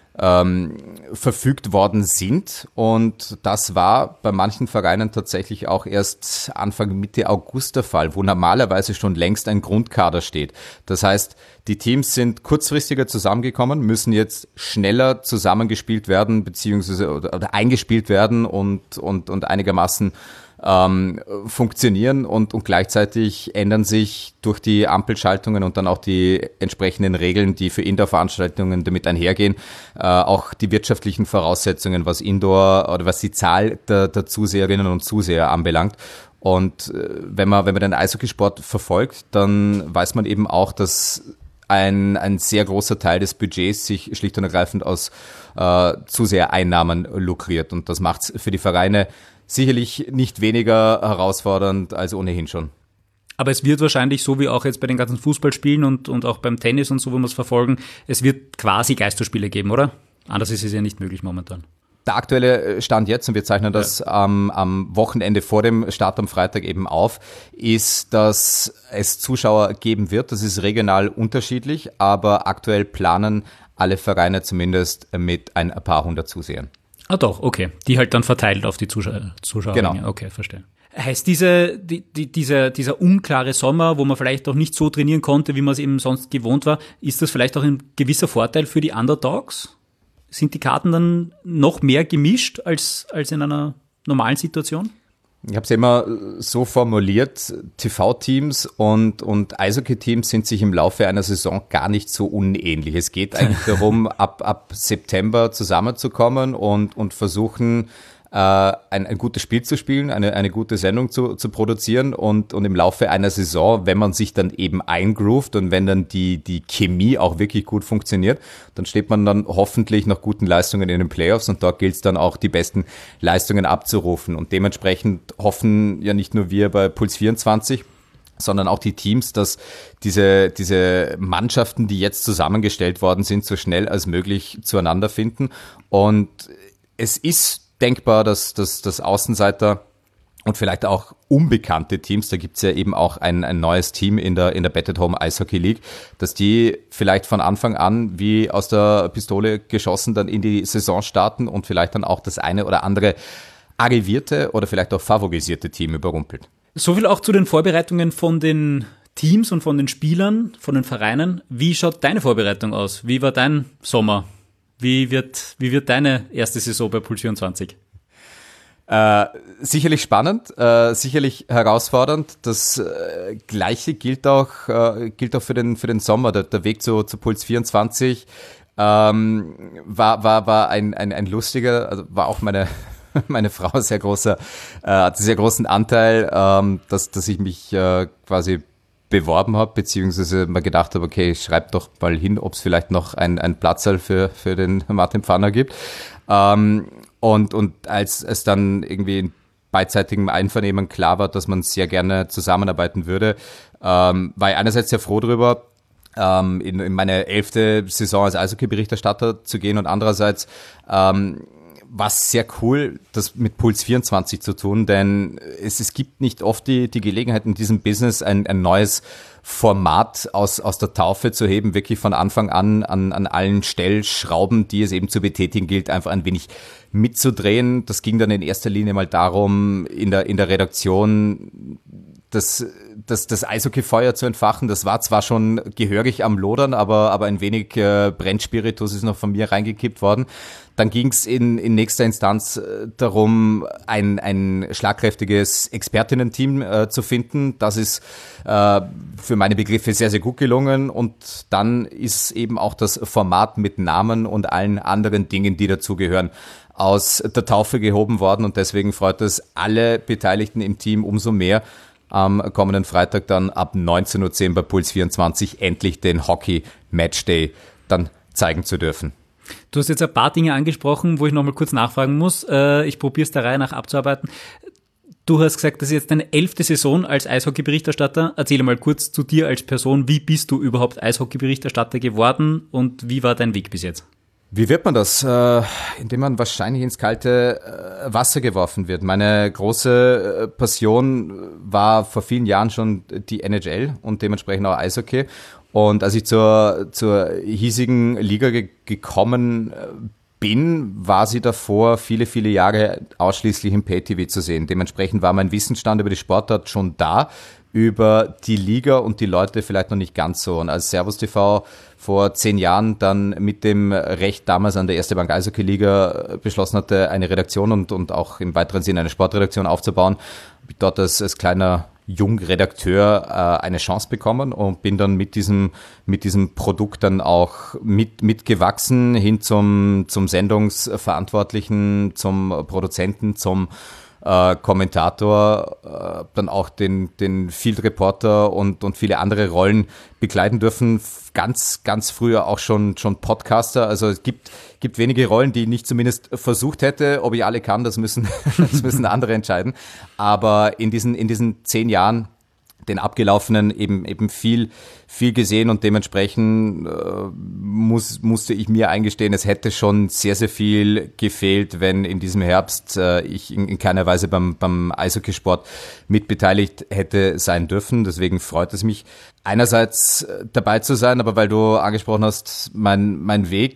ähm, verfügt worden sind. Und das war bei manchen Vereinen tatsächlich auch erst Anfang Mitte August der Fall, wo normalerweise schon längst ein Grundkader steht. Das heißt, die Teams sind kurzfristiger zusammengekommen, müssen jetzt schneller zusammengespielt werden, beziehungsweise oder, oder eingespielt werden und, und, und einigermaßen ähm, funktionieren, und, und gleichzeitig ändern sich durch die Ampelschaltungen und dann auch die entsprechenden Regeln, die für Indoor-Veranstaltungen damit einhergehen, äh, auch die wirtschaftlichen Voraussetzungen, was Indoor oder was die Zahl der, der Zuseherinnen und Zuseher anbelangt. Und äh, wenn man, wenn man den Eishockeysport verfolgt, dann weiß man eben auch, dass ein, ein sehr großer Teil des Budgets sich schlicht und ergreifend aus äh, Zusehereinnahmen lukriert. Und das macht es für die Vereine sicherlich nicht weniger herausfordernd als ohnehin schon. Aber es wird wahrscheinlich, so wie auch jetzt bei den ganzen Fußballspielen und, und auch beim Tennis und so, wo wir es verfolgen, es wird quasi Geisterspiele geben, oder? Anders ist es ja nicht möglich momentan. Der aktuelle Stand jetzt, und wir zeichnen das ja. am, am Wochenende vor dem Start am Freitag eben auf, ist, dass es Zuschauer geben wird. Das ist regional unterschiedlich, aber aktuell planen alle Vereine zumindest mit ein paar hundert Zusehern. Ah doch, okay. Die halt dann verteilt auf die Zuschauer. Zuschauer Genau. Okay, verstehe. Heißt diese, die, die, dieser, dieser unklare Sommer, wo man vielleicht auch nicht so trainieren konnte, wie man es eben sonst gewohnt war, ist das vielleicht auch ein gewisser Vorteil für die Underdogs? Sind die Karten dann noch mehr gemischt als, als in einer normalen Situation? Ich habe es immer so formuliert, T V-Teams und, und Eishockey-Teams sind sich im Laufe einer Saison gar nicht so unähnlich. Es geht eigentlich darum, ab, ab September zusammenzukommen und, und versuchen, Ein, ein gutes Spiel zu spielen, eine, eine gute Sendung zu, zu produzieren und, und im Laufe einer Saison, wenn man sich dann eben eingroovt und wenn dann die, die Chemie auch wirklich gut funktioniert, dann steht man dann hoffentlich nach guten Leistungen in den Playoffs und dort gilt es dann auch, die besten Leistungen abzurufen und dementsprechend hoffen ja nicht nur wir bei Puls vierundzwanzig, sondern auch die Teams, dass diese, diese Mannschaften, die jetzt zusammengestellt worden sind, so schnell als möglich zueinander finden und es ist denkbar, dass, dass, dass Außenseiter und vielleicht auch unbekannte Teams, da gibt's ja eben auch ein, ein neues Team in der, in der Bet at Home Eishockey League, dass die vielleicht von Anfang an wie aus der Pistole geschossen dann in die Saison starten und vielleicht dann auch das eine oder andere arrivierte oder vielleicht auch favorisierte Team überrumpelt. So viel auch zu den Vorbereitungen von den Teams und von den Spielern, von den Vereinen. Wie schaut deine Vorbereitung aus? Wie war dein Sommer? Wie wird, wie wird deine erste Saison bei Puls vierundzwanzig? Äh, sicherlich spannend, äh, sicherlich herausfordernd. Das äh, Gleiche gilt auch, äh, gilt auch für den, für den Sommer. Der, der Weg zu, zu Puls vierundzwanzig ähm, war, war, war ein, ein, ein lustiger, also war auch meine, meine Frau sehr großer, äh, hatte sehr großen Anteil, ähm, dass, dass ich mich äh, quasi beworben habe, beziehungsweise mal gedacht habe, okay, ich schreibe doch mal hin, ob es vielleicht noch ein, ein Platzerl für, für den Martin Pfanner gibt. Ähm, und, und als es dann irgendwie in beidseitigem Einvernehmen klar war, dass man sehr gerne zusammenarbeiten würde, ähm, war ich einerseits sehr froh darüber, ähm, in, in meine elfte Saison als Eishockey-Berichterstatter zu gehen und andererseits ähm, war sehr cool, das mit Puls vierundzwanzig zu tun, denn es, es gibt nicht oft die, die Gelegenheit in diesem Business ein, ein neues Format aus, aus der Taufe zu heben, wirklich von Anfang an, an an allen Stellschrauben, die es eben zu betätigen gilt, einfach ein wenig mitzudrehen. Das ging dann in erster Linie mal darum, in der, in der Redaktion das, das, das Eishockey-Feuer zu entfachen. Das war zwar schon gehörig am Lodern, aber, aber ein wenig äh, Brennspiritus ist noch von mir reingekippt worden. Dann ging es in, in nächster Instanz äh, darum, ein, ein schlagkräftiges Expertinnen-Team äh, zu finden. Das ist äh, für meine Begriffe sehr, sehr gut gelungen. Und dann ist eben auch das Format mit Namen und allen anderen Dingen, die dazugehören, aus der Taufe gehoben worden. Und deswegen freut es alle Beteiligten im Team umso mehr, am kommenden Freitag dann ab neunzehn Uhr zehn bei Puls vierundzwanzig endlich den Hockey Matchday dann zeigen zu dürfen. Du hast jetzt ein paar Dinge angesprochen, wo ich nochmal kurz nachfragen muss. Ich probiere es der Reihe nach abzuarbeiten. Du hast gesagt, das ist jetzt deine elfte Saison als Eishockey-Berichterstatter. Erzähle mal kurz zu dir als Person. Wie bist du überhaupt Eishockey-Berichterstatter geworden und wie war dein Weg bis jetzt? Wie wird man das? Äh, indem man wahrscheinlich ins kalte äh, Wasser geworfen wird. Meine große äh, Passion war vor vielen Jahren schon die N H L und dementsprechend auch Eishockey. Und als ich zur, zur hiesigen Liga ge- gekommen bin, war sie davor viele, viele Jahre ausschließlich im Pay-T V zu sehen. Dementsprechend war mein Wissensstand über die Sportart schon da, über die Liga und die Leute vielleicht noch nicht ganz so. Und als Servus T V vor zehn Jahren dann mit dem Recht damals an der Erste Bank Eishockey Liga beschlossen hatte, eine Redaktion und, und auch im weiteren Sinne eine Sportredaktion aufzubauen, habe ich dort als, als kleiner Jungredakteur äh, eine Chance bekommen und bin dann mit diesem mit diesem Produkt dann auch mit mitgewachsen hin zum zum Sendungsverantwortlichen, zum Produzenten, zum äh, Kommentator, äh, dann auch den den Field Reporter und und viele andere Rollen begleiten dürfen. Ganz ganz früher auch schon schon Podcaster. Also es gibt gibt wenige Rollen, die ich nicht zumindest versucht hätte. Ob ich alle kann, das müssen das müssen andere entscheiden. Aber in diesen in diesen zehn Jahren, den abgelaufenen, eben eben viel viel gesehen und dementsprechend äh, muss musste ich mir eingestehen, es hätte schon sehr sehr viel gefehlt, wenn in diesem Herbst äh, ich in, in keiner Weise beim beim Eishockeysport mitbeteiligt hätte sein dürfen. Deswegen freut es mich einerseits dabei zu sein, aber weil du angesprochen hast, mein mein Weg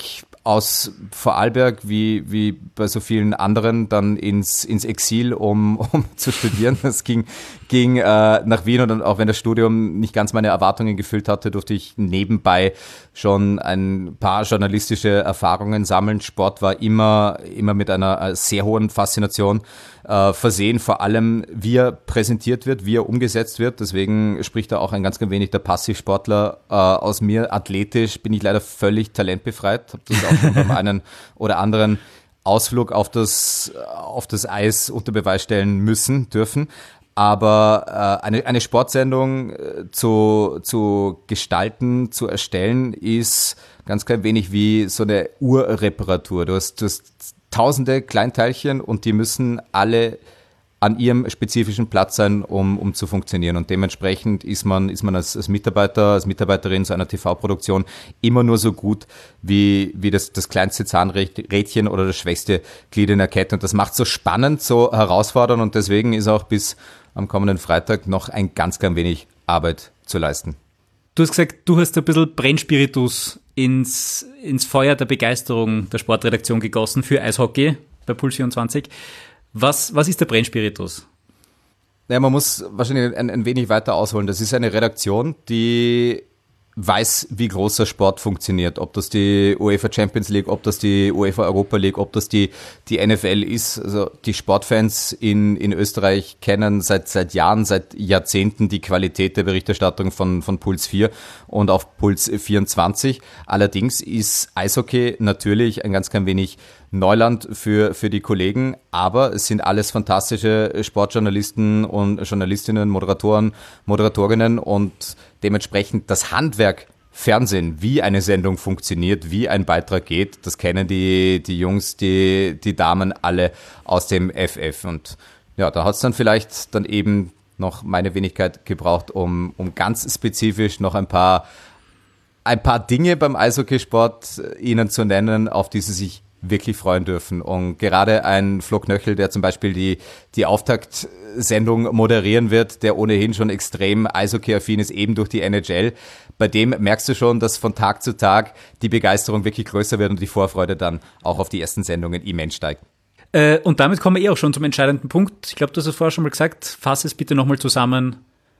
aus Vorarlberg, wie, wie bei so vielen anderen, dann ins, ins Exil, um, um zu studieren. Das ging, ging äh, nach Wien und auch wenn das Studium nicht ganz meine Erwartungen gefüllt hatte, durfte ich nebenbei schon ein paar journalistische Erfahrungen sammeln. Sport war immer, immer mit einer sehr hohen Faszination äh, versehen, vor allem wie er präsentiert wird, wie er umgesetzt wird. Deswegen spricht da auch ein ganz, ganz wenig der Passivsportler äh, aus mir. Athletisch bin ich leider völlig talentbefreit. Habe das auch schon beim einen oder anderen Ausflug auf das, auf das Eis unter Beweis stellen müssen, dürfen. Aber äh, eine, eine Sportsendung äh, zu, zu gestalten, zu erstellen, ist ganz klein wenig wie so eine Uhrreparatur. Du hast, du hast tausende Kleinteilchen und die müssen alle an ihrem spezifischen Platz sein, um, um zu funktionieren. Und dementsprechend ist man, ist man als, als Mitarbeiter, als Mitarbeiterin so einer T V-Produktion immer nur so gut wie, wie das, das kleinste Zahnrädchen oder das schwächste Glied in der Kette. Und das macht so spannend, so herausfordernd und deswegen ist auch bis am kommenden Freitag noch ein ganz, ganz wenig Arbeit zu leisten. Du hast gesagt, du hast ein bisschen Brennspiritus ins, ins Feuer der Begeisterung der Sportredaktion gegossen für Eishockey bei Puls vierundzwanzig. Was, was ist der Brennspiritus? Ja, man muss wahrscheinlich ein, ein wenig weiter ausholen. Das ist eine Redaktion, die weiß, wie großer Sport funktioniert. Ob das die UEFA Champions League, ob das die UEFA Europa League, ob das die, die N F L ist. Also die Sportfans in, in Österreich kennen seit, seit Jahren, seit Jahrzehnten die Qualität der Berichterstattung von, von Puls vier und auf Puls vierundzwanzig. Allerdings ist Eishockey natürlich ein ganz klein wenig Neuland für, für die Kollegen, aber es sind alles fantastische Sportjournalisten und Journalistinnen, Moderatoren, Moderatorinnen und dementsprechend das Handwerk Fernsehen, wie eine Sendung funktioniert, wie ein Beitrag geht, das kennen die, die Jungs, die, die Damen alle aus dem F F und ja, da hat es dann vielleicht dann eben noch meine Wenigkeit gebraucht, um, um ganz spezifisch noch ein paar, ein paar Dinge beim Eishockeysport Ihnen zu nennen, auf die Sie sich wirklich freuen dürfen. Und gerade ein Flo Knöchel, der zum Beispiel die, die Auftaktsendung moderieren wird, der ohnehin schon extrem Eishockey-affin ist, eben durch die N H L, bei dem merkst du schon, dass von Tag zu Tag die Begeisterung wirklich größer wird und die Vorfreude dann auch auf die ersten Sendungen immens steigt. Äh, und damit kommen wir eh auch schon zum entscheidenden Punkt. Ich glaube, du hast es vorher schon mal gesagt. Fass es bitte nochmal zusammen.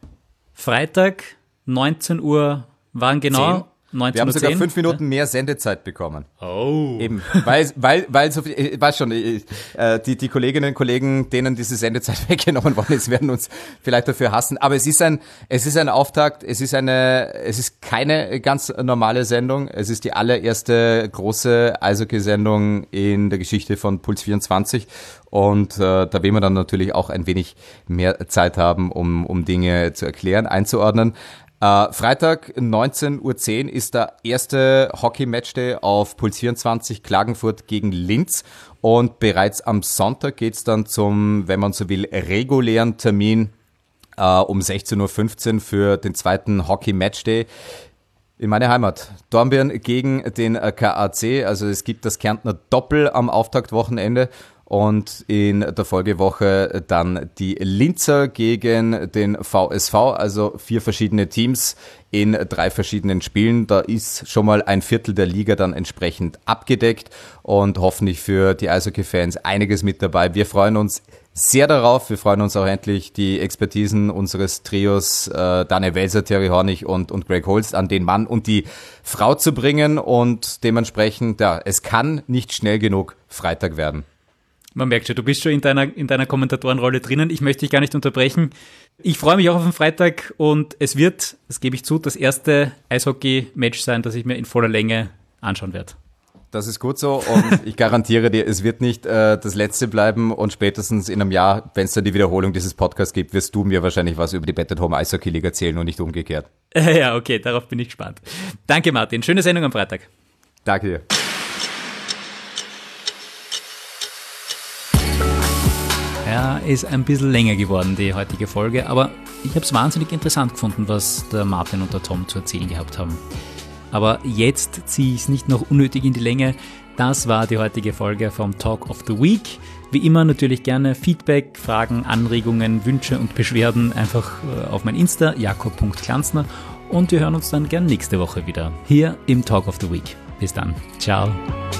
Freitag, neunzehn Uhr, waren genau... neunzehn Wir haben Uhr sogar zehn. fünf Minuten mehr Sendezeit bekommen. Oh. Eben, weil, weil, weil so viel, ich weiß schon, äh, die, die Kolleginnen und Kollegen, denen diese Sendezeit weggenommen worden ist, werden uns vielleicht dafür hassen. Aber es ist ein, es ist ein Auftakt, es ist eine, es ist keine ganz normale Sendung. Es ist die allererste große Eishockey-Sendung in der Geschichte von Puls vierundzwanzig. Und äh, da will man dann natürlich auch ein wenig mehr Zeit haben, um, um Dinge zu erklären, einzuordnen. Uh, Freitag neunzehn Uhr zehn ist der erste Hockey-Matchday auf Puls vierundzwanzig Klagenfurt gegen Linz und bereits am Sonntag geht's dann zum, wenn man so will, regulären Termin uh, um sechzehn Uhr fünfzehn für den zweiten Hockey-Matchday in meine Heimat. Dornbirn gegen den K A C, also es gibt das Kärntner Doppel am Auftaktwochenende. Und in der Folgewoche dann die Linzer gegen den V S V, also vier verschiedene Teams in drei verschiedenen Spielen. Da ist schon mal ein Viertel der Liga dann entsprechend abgedeckt und hoffentlich für die Eishockey-Fans einiges mit dabei. Wir freuen uns sehr darauf. Wir freuen uns auch endlich, die Expertisen unseres Trios äh, Daniel Welser, Thierry Hornig und, und Greg Holst an den Mann und die Frau zu bringen. Und dementsprechend, ja, es kann nicht schnell genug Freitag werden. Man merkt schon, du bist schon in deiner, in deiner Kommentatorenrolle drinnen. Ich möchte dich gar nicht unterbrechen. Ich freue mich auch auf den Freitag und es wird, das gebe ich zu, das erste Eishockey-Match sein, das ich mir in voller Länge anschauen werde. Das ist gut so und ich garantiere dir, es wird nicht äh, das letzte bleiben und spätestens in einem Jahr, wenn es dann die Wiederholung dieses Podcasts gibt, wirst du mir wahrscheinlich was über die Bet at Home Eishockey League erzählen und nicht umgekehrt. Ja, okay, darauf bin ich gespannt. Danke, Martin. Schöne Sendung am Freitag. Danke dir. Ja, ist ein bisschen länger geworden, die heutige Folge, aber ich habe es wahnsinnig interessant gefunden, was der Martin und der Tom zu erzählen gehabt haben. Aber jetzt ziehe ich es nicht noch unnötig in die Länge. Das war die heutige Folge vom Talk of the Week. Wie immer natürlich gerne Feedback, Fragen, Anregungen, Wünsche und Beschwerden einfach auf mein Insta, jakob punkt glanzner. Und wir hören uns dann gern nächste Woche wieder hier im Talk of the Week. Bis dann. Ciao.